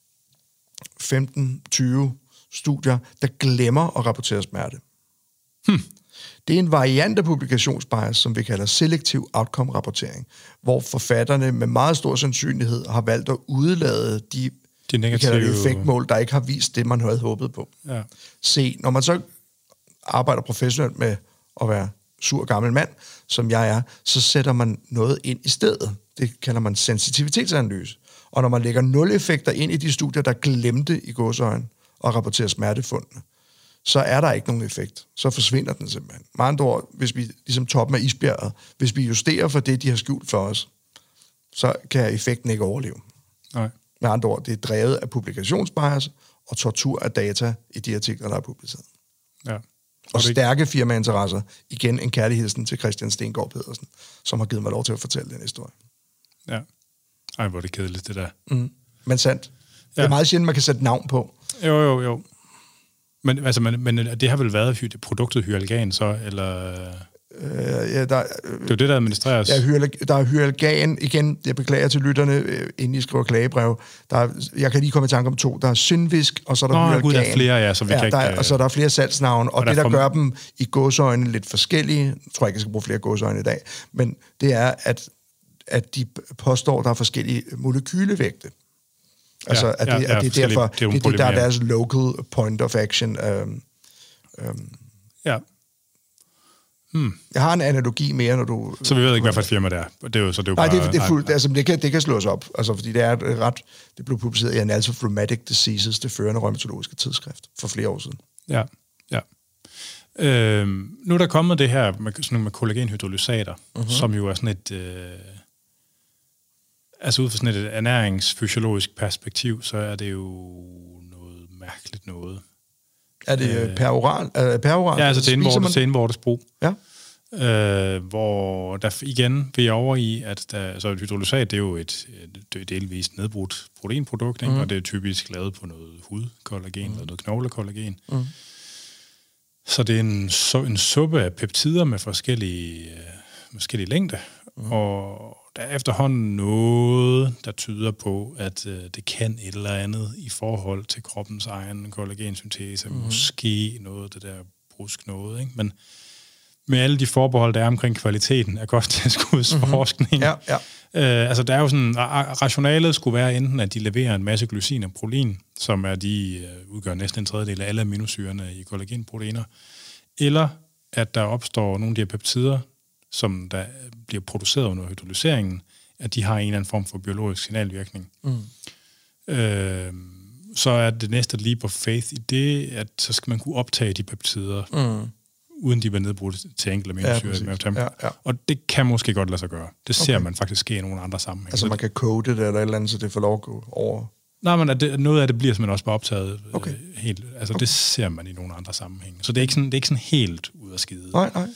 15-20 studier, der glemmer at rapportere smerte. Det er en variant af publikationsbias, som vi kalder selektiv outcome-rapportering, hvor forfatterne med meget stor sandsynlighed har valgt at udelade de negative effektmål, der ikke har vist det, man havde håbet på. Ja. Se, når man så arbejder professionelt med at være sur gammel mand, som jeg er, så sætter man noget ind i stedet. Det kalder man sensitivitetsanalyse. Og når man lægger 0 effekter ind i de studier, der glemte i gåseøjne at rapportere smertefundene, så er der ikke nogen effekt. Så forsvinder den simpelthen. Med andre ord, hvis vi, ligesom toppen af isbjerget, hvis vi justerer for det, de har skjult for os, så kan effekten ikke overleve. Nej. Med andre ord, det er drevet af publikationsbias og tortur af data i de artikler, der er publiceret. Ja. Og stærke firmainteresser. Igen en kærlighedsen til Christian Stengaard Pedersen, som har givet mig lov til at fortælle den historie. Ja. Ej, hvor er det kedeligt, det der. Men sandt. Det er meget sjældent, man kan sætte navn på. Jo. Men, altså, men det har vel været produktet Hyalgan så, eller... Ja, det er jo det, der administreres. Ja, der er Hyalgan. Igen, jeg beklager til lytterne, inden I skriver klagebrev. Jeg kan lige komme i tanke om 2. Der er Synvisk, og så er der Hyalgan. Gud, der er flere, ja, så vi kan ikke... Og så er der flere salgsnavne, og det, der gør dem i gåseøjne lidt forskellige, jeg tror ikke, jeg skal bruge flere gåseøjne i dag, men det er, at de påstår, der er forskellige molekylevægte. Altså, at det er derfor, det der er deres local point of action. Ja. Jeg har en analogi mere, når du... Så vi ved ikke, hvad for et firma det er. Det er jo nej, bare... det er fuldt. Altså, det kan slås op. Altså, fordi det er det blev publiceret i Annals of Rheumatic Diseases, det førende rheumatologiske tidsskrift, for flere år siden. Ja. Nu er der kommet det her med kollagenhydrolysater, som jo er sådan et... altså ud fra sådan et ernæringsfysiologisk perspektiv, så er det jo noget mærkeligt noget. Er det peroral? Ja, altså til indvortes brug. Ja. Hvor der igen vi er over i, at så et hydrolysat, det er jo et delvist nedbrudt proteinprodukt, ikke? Og det er typisk lavet på noget hudkollagen eller noget knoglekollagen. Så det er en suppe af peptider med forskellige længde, og der er efterhånden noget, der tyder på, at det kan et eller andet i forhold til kroppens egen kollagensyntese. Måske noget af det der brusk noget, ikke? Men med alle de forbehold, der er omkring kvaliteten af kosttilskudsforskning. Altså, der er jo sådan, rationalet skulle være enten, at de leverer en masse glycin og prolin, som udgør næsten en tredjedel af alle aminosyrene i kollagenproteiner, eller at der opstår nogle af de her peptider, som der bliver produceret under hydrolyseringen, at de har en eller anden form for biologisk signalvirkning. Så er det næste leap of faith i det, at så skal man kunne optage de peptider, uden de bliver nedbrudt til enkelte aminosyrer. Og det kan måske godt lade sig gøre. Det ser man faktisk ske i nogle andre sammenhænge. Altså man kan kode det eller et eller andet, så det får lov at gå over? Nej, men noget af det bliver simpelthen også bare optaget helt. Altså det ser man i nogle andre sammenhænge. Så det er ikke sådan helt ud af skide. Nej.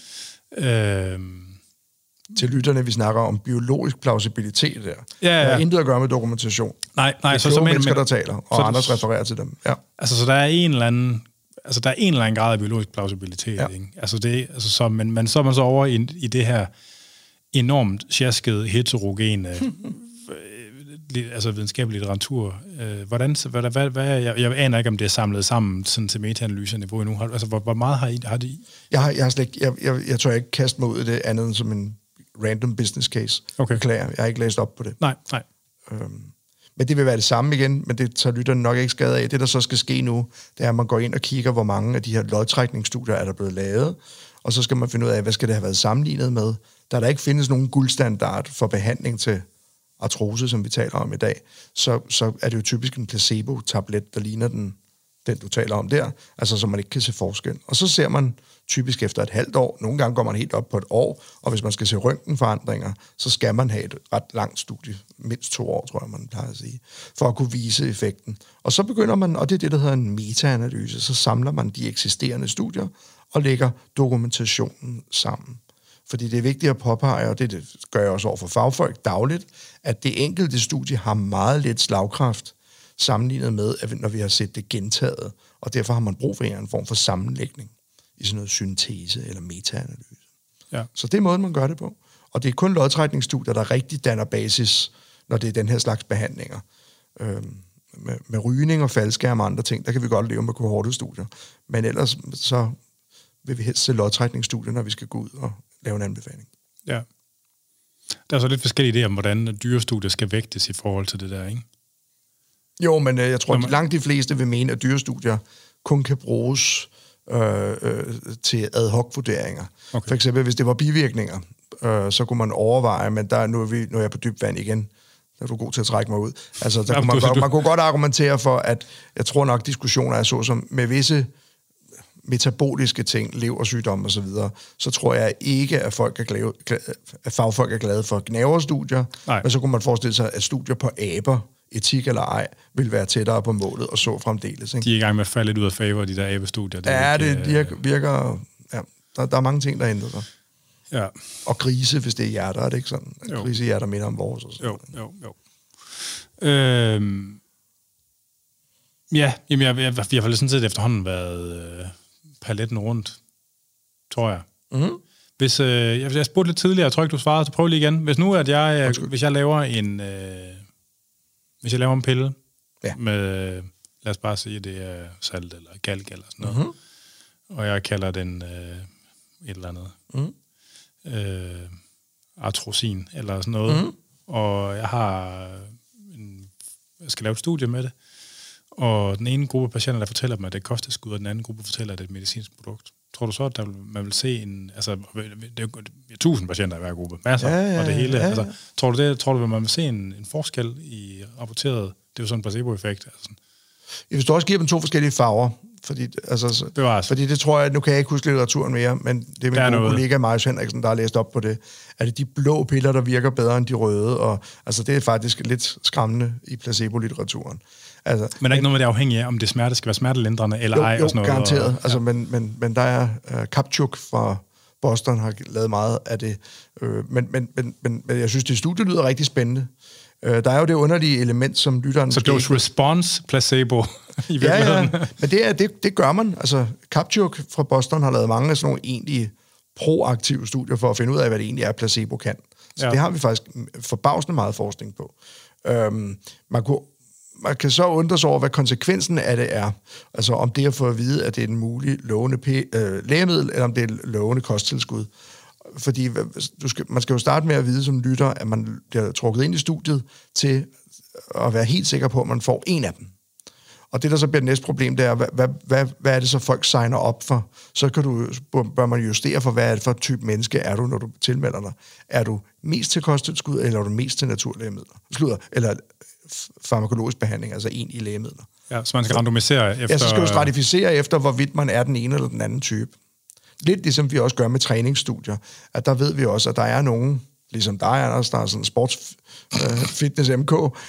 Til lytterne, vi snakker om biologisk plausibilitet der. Ja. Det har intet at gøre med dokumentation. Nej, det er kloge mennesker, der taler, og andres refererer til dem. Ja. Altså, så der er en eller anden grad af biologisk plausibilitet. Ikke? Altså, men så er man så over i det her enormt sjaskede, heterogene altså videnskabelig litteratur. Jeg aner ikke, om det er samlet sammen sådan til meta-analyseniveau endnu. Altså, hvor meget har de? Jeg tror ikke kaste mig ud i det andet end som en random business case. Okay. Beklager, jeg har ikke læst op på det. Nej. Men det vil være det samme igen, men det tager lytterne nok ikke skade af. Det, der så skal ske nu, det er, at man går ind og kigger, hvor mange af de her lodtrækningsstudier er der blevet lavet, og så skal man finde ud af, hvad skal det have været sammenlignet med. Der ikke findes nogen guldstandard for behandling til artrose, som vi taler om i dag, så er det jo typisk en placebo-tablet, der ligner den du taler om der, altså så man ikke kan se forskel. Og så ser man typisk efter et halvt år, nogle gange går man helt op på et år, og hvis man skal se røntgenforandringer, så skal man have et ret langt studie, mindst 2 år, tror jeg, man plejer at sige, for at kunne vise effekten. Og så begynder man, og det er det, der hedder en meta-analyse, så samler man de eksisterende studier og lægger dokumentationen sammen. Fordi det er vigtigt at påpege, og det gør jeg også over for fagfolk dagligt, at det enkelte studie har meget lidt slagkraft, sammenlignet med, at når vi har set det gentaget, og derfor har man brug for en form for sammenlægning i sådan noget syntese eller metaanalyse. Ja. Så det er måden, man gør det på. Og det er kun lodtrækningsstudier, der rigtig danner basis, når det er den her slags behandlinger. Med rygning og faldskærm og andre ting, der kan vi godt leve med kohortestudier. Men ellers så vil vi helst se lodtrækningsstudier, når vi skal gå ud og lave en anbefaling. Ja. Der er så lidt forskellige idéer om, hvordan dyrestudier skal vægtes i forhold til det der, ikke? Jo, men jeg tror, at langt de fleste vil mene, at dyrestudier kun kan bruges til ad hoc-vurderinger. Okay. For eksempel, hvis det var bivirkninger, så kunne man overveje, men nu er jeg på dybt vand igen, der er du god til at trække mig ud. Altså, man kunne godt argumentere for, at jeg tror nok, diskussioner er såsom med visse metaboliske ting, leversygdomme osv., så tror jeg ikke, at fagfolk er glade for gnaverstudier, men så kunne man forestille sig, at studier på aber, etik eller ej, vil være tættere på målet, og så fremdeles. Ikke? De er i gang med at falde lidt ud af favor, de der abestudier. Det virker... Ja, der er mange ting, der ændrer sig. Ja. Og grise, hvis det er hjerter, er det ikke sådan? Grisehjerter minder om vores. Og sådan. Jo. Ja, jamen vi har sådan set efterhånden været paletten rundt, tror jeg. Mm-hmm. Hvis jeg spurgte lidt tidligere, jeg tror ikke, du svarede, så prøv lige igen. Hvis nu, at hvis jeg laver en pille med, lad os bare sige, det er salt eller galg eller sådan noget, og jeg kalder den et eller andet artrosin eller sådan noget, og jeg skal lave et studie med det, og den ene gruppe patienter, der fortæller dem, at det er kosttilskud, og den anden gruppe fortæller, at det er et medicinsk produkt. Tror du så, at man vil se det er 1000 patienter i hver gruppe, masser, og det hele. Ja. Altså, tror du, at man vil se en forskel i rapporteret, det er jo sådan en placebo-effekt. Altså. Hvis du også giver dem 2 forskellige farver, fordi det tror jeg, nu kan jeg ikke huske litteraturen mere, men det er min gode kollega Marius Henriksen, der har læst op på det, at det de blå piller, der virker bedre end de røde, og altså det er faktisk lidt skræmmende i placebo-litteraturen. Altså, men der er ikke noget med det afhængigt af, om det skal være smertelindrende eller ej? Jo, og sådan noget, garanteret. Altså, men der er Kapchuk fra Boston har lavet meget af det. Men jeg synes, det studie lyder rigtig spændende. Der er jo det underlige element, som lytteren... Så dose response placebo i virkeligheden? Ja, men det gør man. Altså, Kapchuk fra Boston har lavet mange af sådan nogle egentlige proaktive studier for at finde ud af, hvad det egentlig er, placebo kan. Så det har vi faktisk forbavsende meget forskning på. Man kan så undre sig over, hvad konsekvensen af det er. Altså om det at få at vide, at det er en mulig lovende lægemiddel, eller om det er lovende kosttilskud. Fordi man skal jo starte med at vide som lytter, at man bliver trukket ind i studiet til at være helt sikker på, at man får en af dem. Og det, der så bliver det næste problem, det er, hvad er det så, folk signer op for? Så bør man justere for, hvad er det for et type menneske er du, når du tilmelder dig. Er du mest til kosttilskud, eller er du mest til naturlægemidler? Eller farmakologisk behandling, altså en i lægemidler. Ja, så man skal randomisere efter... Ja, så skal du stratificere efter, hvorvidt man er den ene eller den anden type. Lidt ligesom vi også gør med træningsstudier, at der ved vi også, at der er nogen, ligesom dig, Anders, der er sådan sports fitness MK,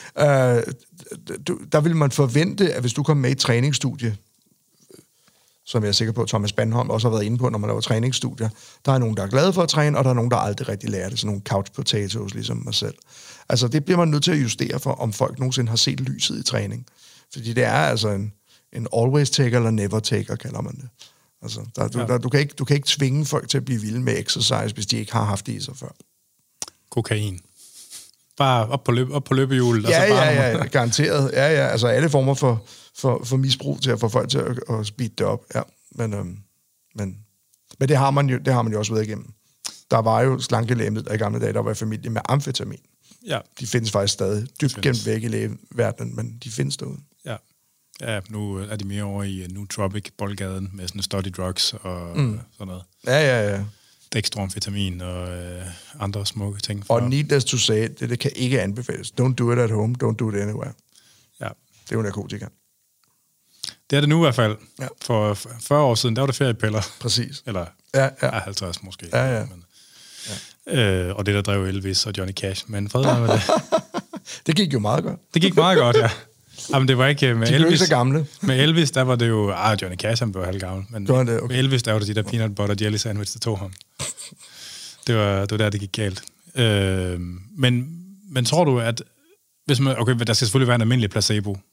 der vil man forvente, at hvis du kommer med i et træningsstudie, som jeg er sikker på, at Thomas Bandholm også har været inde på, når man laver træningsstudier, der er nogen, der er glade for at træne, og der er nogen, der aldrig rigtig lærer det, sådan nogle couch potatoes, ligesom mig selv. Altså, det bliver man nødt til at justere for, om folk nogensinde har set lyset i træning. Fordi det er altså en always taker eller never taker, kalder man det. Altså, du kan ikke tvinge folk til at blive vilde med exercise, hvis de ikke har haft det i sig før. Kokain. Bare op på løbehjulet. Ja, garanteret. Ja, altså alle former for misbrug til at få folk til at speede det op. Ja, men det har man jo også været igennem. Der var jo slankelægemidler i gamle dage, der var i familie med amfetamin. Ja. De findes faktisk stadig dybt gemt væk i lægeverdenen, men de findes derude. Ja, nu er de mere over i nootropic boldgaden med sådan study drugs og sådan noget. Ja. Dextroamfetamin og andre smukke ting. Og needless to say, det kan ikke anbefales. Don't do it at home, don't do it anywhere. Ja. Det er jo narkotika. Det er det nu i hvert fald. Ja. For 40 år siden, der var det feriepiller. Præcis. Eller 50 måske. Ja. Og det, der drev Elvis og Johnny Cash. Men fred med det. Det gik jo meget godt. Det gik meget godt, ja. Jamen, det var ikke med de Elvis. Så gamle. Med Elvis, der var det jo... Johnny Cash, han blev halvgammel. Men okay. Med Elvis, der var det de der peanut butter jelly sandwich, der tog ham. Det var der, det gik galt. Men tror du, at... Hvis man, okay, der skal selvfølgelig være en almindelig placebo,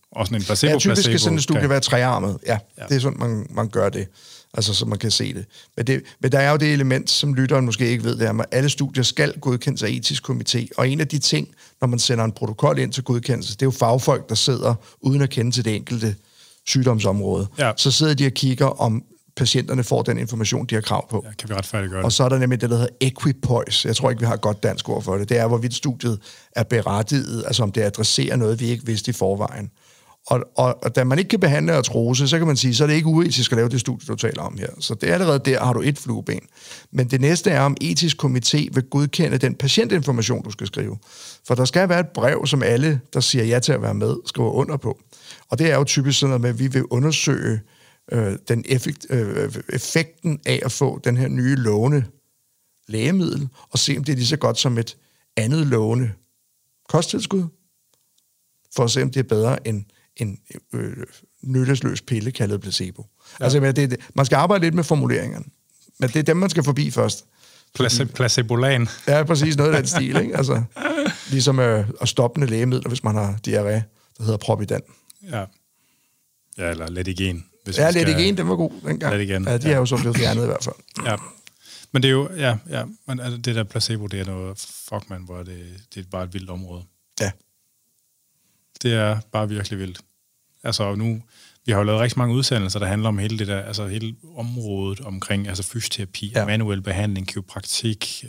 Og sådan en placebo-placebo. Ja, typisk skal sådan et studie være trearmet. Ja, det er sådan, man gør det. Altså, så man kan se det. Men der er jo det element, som lytteren måske ikke ved, det er, at alle studier skal godkendes af etisk komité. Og en af de ting, når man sender en protokol ind til godkendelse, det er jo fagfolk, der sidder uden at kende til det enkelte sygdomsområde. Ja. Så sidder de og kigger, om patienterne får den information, de har krav på. Ja, kan vi retfærdiggøre det. Og så er der nemlig det, der hedder equipoise. Jeg tror ikke, vi har et godt dansk ord for det. Det er, hvorvidt studiet er berettiget, altså om det adresserer noget, vi ikke vidste i forvejen. Og da man ikke kan behandle artrose, så kan man sige, så er det ikke uetisk at lave det studie, du taler om her. Så det er allerede der, har du et flueben. Men det næste er, om etisk komité vil godkende den patientinformation, du skal skrive. For der skal være et brev, som alle, der siger ja til at være med, skriver under på. Og det er jo typisk sådan noget med, at vi vil undersøge den effekten af at få den her nye lovende lægemiddel, og se, om det er lige så godt som et andet lovende kosttilskud, for at se, om det er bedre end en nyttesløs pille kaldet placebo. Ja. Altså, man skal arbejde lidt med formuleringerne, men det er dem, man skal forbi først. Placebolan. Ja, præcis, noget af den stil, ikke? Altså, ligesom at stoppe lægemidler, hvis man har diarré, der hedder Providan. Ja, eller Letigen. Ja, Letigen, den var god dengang. Letigen, ja, de er jo så blevet fjernet i hvert fald. Ja, men det er jo, men altså, det der placebo, det er noget, fuck man, hvor det er bare et vildt område. Ja. Det er bare virkelig vildt. Altså nu, vi har jo lavet rigtig mange udsendelser, der handler om hele det der, altså hele området omkring, altså fysioterapi, manuel behandling, kiropraktik,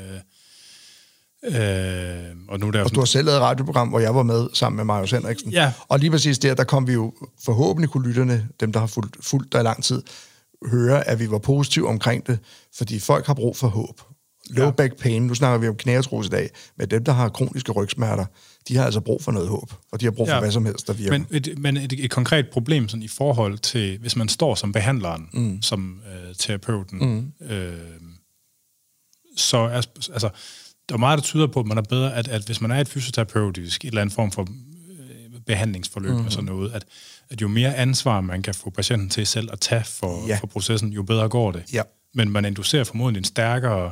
og nu der og du har selv lavet et radioprogram, hvor jeg var med sammen med Marius Henriksen. Ja. Og lige præcis der kom vi jo forhåbentlig, kunne lytterne, dem der har fulgt der i lang tid, høre, at vi var positive omkring det, fordi folk har brug for håb. Low back pain, nu snakker vi om knæartrose i dag, men dem, der har kroniske rygsmerter, de har altså brug for noget håb, og de har brug for hvad som helst, der virker. Men et konkret problem sådan, i forhold til, hvis man står som behandleren, som terapeuten, så altså, der er meget, der tyder på, at man er bedre, at hvis man er et fysioterapeutisk, et eller andet form for behandlingsforløb og sådan noget, at jo mere ansvar man kan få patienten til selv at tage for processen, jo bedre går det. Ja. Men man inducerer formodentlig en stærkere,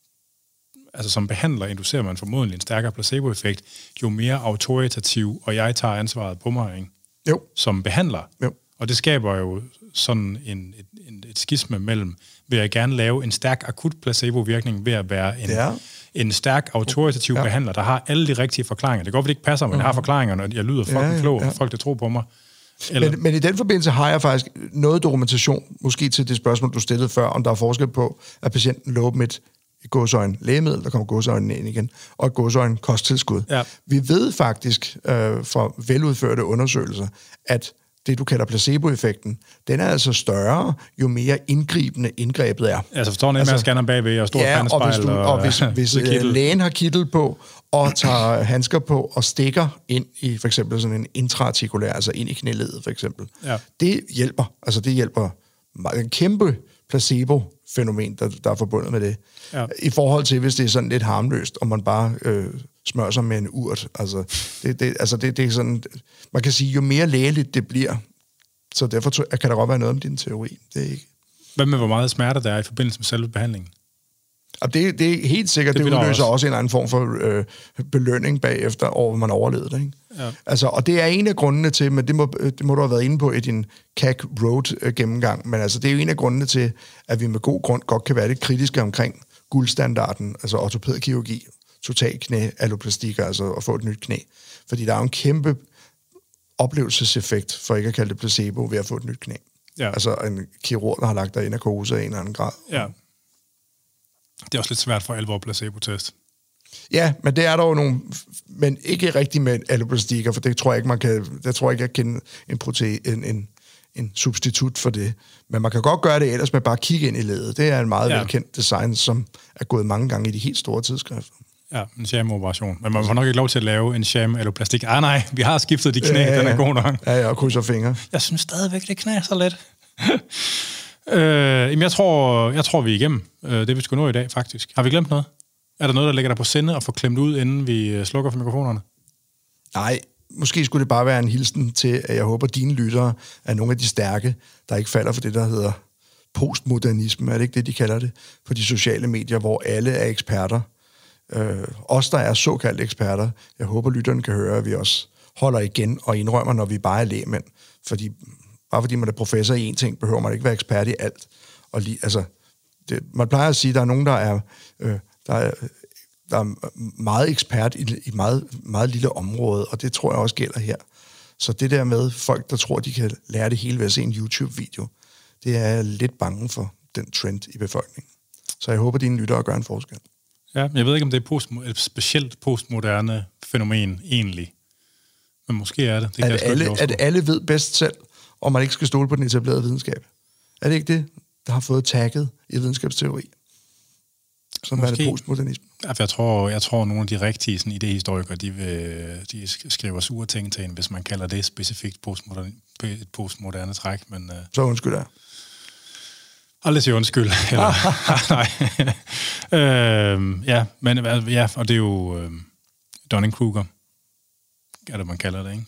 altså som behandler inducerer man formodentlig en stærkere placeboeffekt, jo mere autoritativ, og jeg tager ansvaret på mig, ikke? Jo. Som behandler. Jo. Og det skaber jo sådan et skisme mellem, vil jeg gerne lave en stærk akut placebo-virkning ved at være en stærk autoritativ behandler, der har alle de rigtige forklaringer. Det går, fordi det ikke passer, men jeg har forklaringerne, og jeg lyder fucking klog, og folk, der tror på mig. Men i den forbindelse har jeg faktisk noget dokumentation, måske til det spørgsmål, du stillede før, om der er forskel på, at patienten lover dem et gåseøjne lægemiddel, der kommer gåseøjne ind igen, og et gåseøjne kosttilskud. Ja. Vi ved faktisk fra veludførte undersøgelser, at det, du kalder placeboeffekten, den er altså større, jo mere indgribende indgrebet er. Altså forstår jeg med at scanner bagved og stort pandespejl. Og hvis lægen har kittel på, og tager handsker på og stikker ind i for eksempel sådan en intraartikulær, altså ind i knæledet for eksempel. Ja. Det hjælper. Altså det hjælper en kæmpe placebo-fænomen, der er forbundet med det. Ja. I forhold til, hvis det er sådan lidt harmløst, og man bare smører sig med en urt. Altså det er sådan, man kan sige, jo mere lægeligt det bliver, så derfor kan der godt være noget om din teori. Det er ikke. Hvad med, hvor meget smerte der er i forbindelse med selve behandlingen? Og det er helt sikkert, det udløser også en anden form for belønning bagefter, over man overlevede det, ikke? Ja. Altså, og det er en af grundene til, men det må du have været inde på i din CAC Road gennemgang, men altså, det er jo en af grundene til, at vi med god grund godt kan være lidt kritiske omkring guldstandarden, altså ortopædkirurgi, total knæ, alloplastikker, altså at få et nyt knæ. Fordi der er jo en kæmpe oplevelseseffekt, for ikke at kalde det placebo, ved at få et nyt knæ. Ja. Altså en kirurg, der har lagt dig i narkose af en eller anden grad. Ja. Det er også lidt svært for alvor placebo-test. Ja, men det er der jo nogle, men ikke rigtig med alloplastikker, for det tror jeg ikke, man kan, jeg tror ikke, jeg kender en substitut for det. Men man kan godt gøre det ellers med bare at kigge ind i ledet. Det er en meget velkendt design, som er gået mange gange i de helt store tidsskrifter. Ja, en sham-operation. Men man får nok ikke lov til at lave en sham-alloplastik. Nej, vi har skiftet de knæ, den er god nok. Ja, og krydser fingre. Jeg synes stadigvæk, det knæ så let. Jamen, jeg tror, vi er igennem. Det vi skulle nå i dag, faktisk. Har vi glemt noget? Er der noget, der ligger der på sinde og får klemt ud, inden vi slukker for mikrofonerne? Nej, måske skulle det bare være en hilsen til, at jeg håber, at dine lyttere er nogle af de stærke, der ikke falder for det, der hedder postmodernisme. Er det ikke det, de kalder det? På de sociale medier, hvor alle er eksperter. Os, der er såkaldte eksperter. Jeg håber, lytterne kan høre, at vi også holder igen og indrømmer, når vi bare er lægmænd. Bare fordi man er professor i en ting, behøver man ikke være ekspert i alt. Og man plejer at sige, at der er nogen, der er meget ekspert i et meget, meget lille område, og det tror jeg også gælder her. Så det der med folk, der tror, de kan lære det hele ved at se en YouTube-video, det er jeg lidt bange for, den trend i befolkningen. Så jeg håber, dine lyttere gør en forskel. Ja, jeg ved ikke, om det er et specielt postmoderne fænomen egentlig. Men måske er det. At alle ved bedst selv, og man ikke skal stole på den etablerede videnskab. Er det ikke det, der har fået tagget i videnskabsteori? Som er det postmodernisme? Ja, for jeg tror, nogle af de rigtige sådan, idehistorikere, de skriver sure ting til en, hvis man kalder det specifikt et postmoderne træk. Men, så undskylder jeg. Aldrig sige undskyld. Eller, nej. Ja, og det er jo Dunning-Kruger, er det, man kalder det, ikke?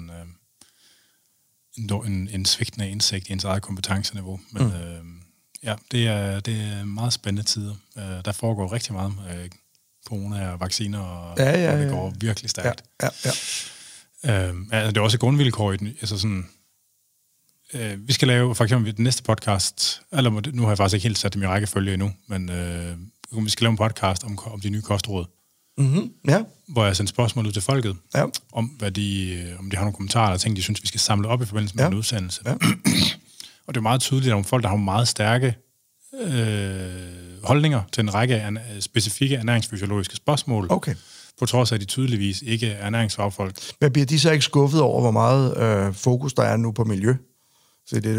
En svigtende indsigt i ens eget kompetenceniveau. Men ja, det er meget spændende tider. Der foregår rigtig meget corona og vacciner, og det går virkelig stærkt. Det er også et grundvilkår i den, altså sådan. Vi skal lave, for eksempel den næste podcast, eller nu har jeg faktisk ikke helt sat dem i rækkefølge endnu, men vi skal lave en podcast om de nye kostråd. Ja. Hvor jeg sender spørgsmål ud til folket, om om de har nogle kommentarer eller ting, de synes, vi skal samle op i forbindelse med en udsendelse. Ja. Og det er meget tydeligt, at nogle folk, der har meget stærke holdninger til en række specifikke ernæringsfysiologiske spørgsmål, på trods af, at de tydeligvis ikke er ernæringsfagfolk. Men bliver de så ikke skuffet over, hvor meget fokus der er nu på miljø? Så det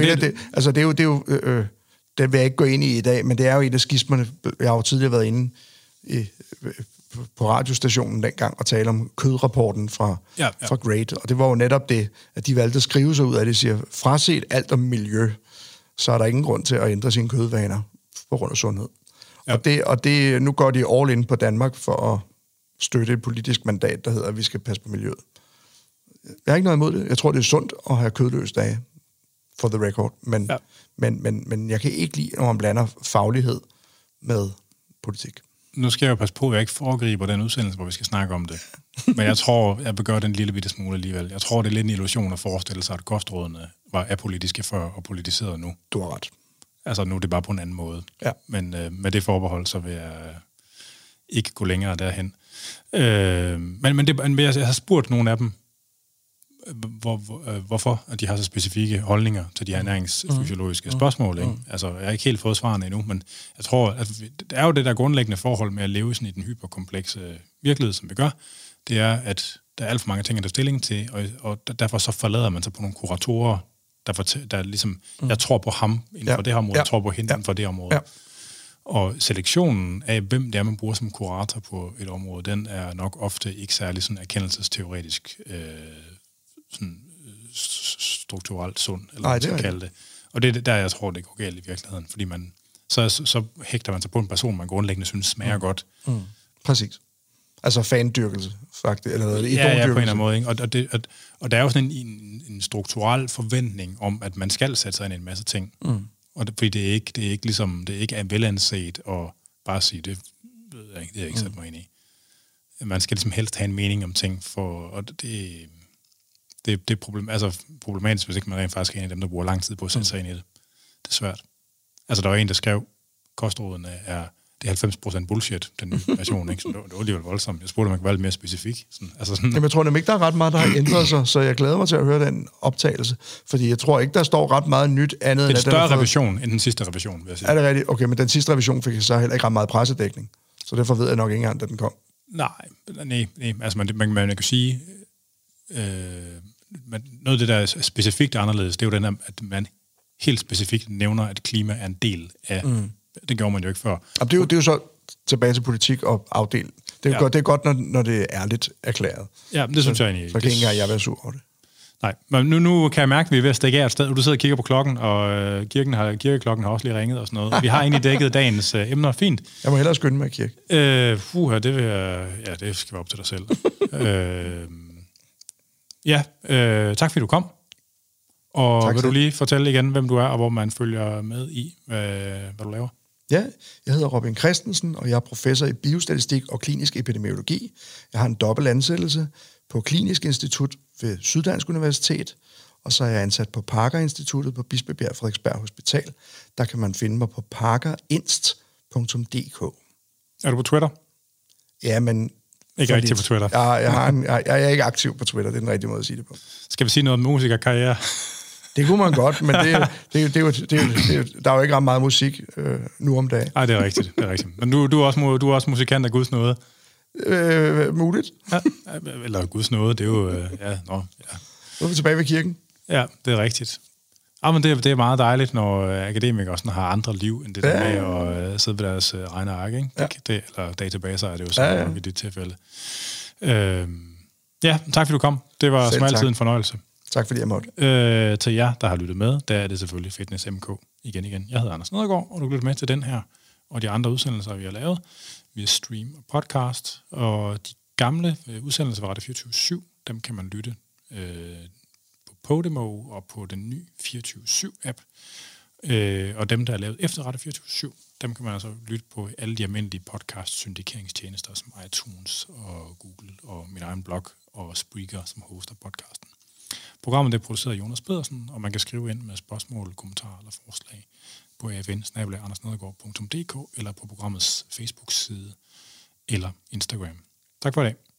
vil jeg ikke gå ind i dag, men det er jo et af skismerne. Jeg har jo tidligere været inde på radiostationen dengang og tale om kødrapporten fra Great, og det var jo netop det, at de valgte at skrive sig ud af det, siger, fraset alt om miljø, så er der ingen grund til at ændre sine kødvaner på grund af sundhed. Ja. Og det, nu går de all in på Danmark for at støtte et politisk mandat, der hedder, at vi skal passe på miljøet. Jeg har ikke noget imod det. Jeg tror, det er sundt at have kødløse dage, for the record. Men jeg kan ikke lide, når man blander faglighed med politik. Nu skal jeg jo passe på, at jeg ikke foregriber den udsendelse, hvor vi skal snakke om det. Men jeg tror, jeg vil gøre den lille bitte smule alligevel. Jeg tror, det er lidt en illusion at forestille sig, at kostrådene var apolitiske før og politiseret nu. Du har ret. Altså nu er det bare på en anden måde. Ja. Men med det forbehold, så vil jeg ikke gå længere derhen. Men jeg har spurgt nogle af dem, hvorfor at de har så specifikke holdninger til de ernæringsfysiologiske spørgsmål. Ikke? Altså, jeg har ikke helt fået svarene endnu, men jeg tror, at det er jo det der grundlæggende forhold med at leve sådan i den hyperkomplekse virkelighed, som vi gør, det er, at der er alt for mange ting at tage stilling til, og derfor så forlader man sig på nogle kuratorer, der ligesom, jeg tror på ham inden for det her område, jeg tror på hende inden for det område. Ja. Og selektionen af, hvem det er, man bruger som kurator på et område, den er nok ofte ikke særlig sådan erkendelsesteoretisk sådan strukturelt sund, eller hvad man skal kalde det. Og det er der, jeg tror, det går galt i virkeligheden, fordi så hægter man sig på en person, man grundlæggende synes smager godt. Præcis. Altså fandyrkelse, faktisk. Eller ja, på en eller anden måde. Ikke? Og der er jo sådan en strukturel forventning om, at man skal sætte sig ind i en masse ting. Og fordi det er ikke er velanset at bare sige, det ved jeg ikke, det er jeg ikke sat mig ind i. Man skal ligesom helst have en mening om ting, og det er problematisk, hvis ikke man rent faktisk er en af dem, der bruger lang tid på at sætte sig ind i det. Det er svært. Altså, der var en, der skrev, kostrådene det er 90% bullshit, den nye version, ikke? Så det var alligevel voldsomt. Jeg spurgte, om man kan være lidt mere specifik. Jamen, jeg tror nemlig ikke, der er ret meget, der har ændret sig, så jeg glæder mig til at høre den optagelse, fordi jeg tror ikke, der står ret meget nyt andet. Det er en større revision end den sidste revision, vil jeg sige. Er det rigtigt? Okay, men den sidste revision fik så heller ikke ret meget pressedækning, så derfor ved jeg nok ikke engang, da den kom. Nej. Altså, man kan sige, noget af det, der er specifikt anderledes, det er jo den her, at man helt specifikt nævner, at klima er en del af. Det gjorde man jo ikke før. Det er jo så tilbage til politik og afdel. Det er godt, når det er ærligt erklæret. Ja, det synes jeg egentlig. Så kan ikke engang jeg være sur over det. Nej, men nu kan jeg mærke, at vi er ved at stikke af et sted. Du sidder og kigger på klokken, og kirkeklokken har også lige ringet og sådan noget. Vi har egentlig dækket dagens emner fint. Jeg må hellere skynde mig i kirke. Det skal være op til dig selv. Tak fordi du kom. Og tak, vil du lige fortælle igen, hvem du er, og hvor man følger med i, hvad du laver? Ja, jeg hedder Robin Christensen, og jeg er professor i biostatistik og klinisk epidemiologi. Jeg har en dobbelt ansættelse på Klinisk Institut ved Syddansk Universitet, og så er jeg ansat på Parker Instituttet på Bispebjerg Frederiksberg Hospital. Der kan man finde mig på parkerinst.dk. Er du på Twitter? Ja, men... Ikke rigtig på Twitter. Jeg er ikke aktiv på Twitter, det er den rigtige måde at sige det på. Skal vi sige noget om musikerkarriere? Det kunne man godt, men der er jo ikke ret meget musik nu om dagen. Nej, det er rigtigt. Men du er også musikant af Guds nåde. Muligt. Ja, eller Guds nåde, det er jo... Nu er vi tilbage ved kirken. Ja, det er rigtigt. Men det er meget dejligt, når akademikere sådan har andre liv, end det der med at sidde ved deres regneark, ikke? Ja. Eller databaser er det jo sådan i dit tilfælde. Tak fordi du kom. Det var som altid en fornøjelse. Tak fordi jeg måtte. Til jer, der har lyttet med, der er det selvfølgelig Fitness MK igen. Jeg hedder Anders Nedergaard, og du lytter med til den her og de andre udsendelser, vi har lavet via stream og podcast. Og de gamle udsendelser fra Radio 24/7, dem kan man lytte på Podimo og på den nye 24/7-app. Og dem, der er lavet efter Radio 24/7, dem kan man altså lytte på alle de almindelige podcast-syndikeringstjenester som iTunes og Google og min egen blog og Spreaker, som hoster podcasten. Programmet er produceret af Jonas Pedersen, og man kan skrive ind med spørgsmål, kommentarer eller forslag på afn@andersnedergaard.dk eller på programmets Facebook-side eller Instagram. Tak for i dag.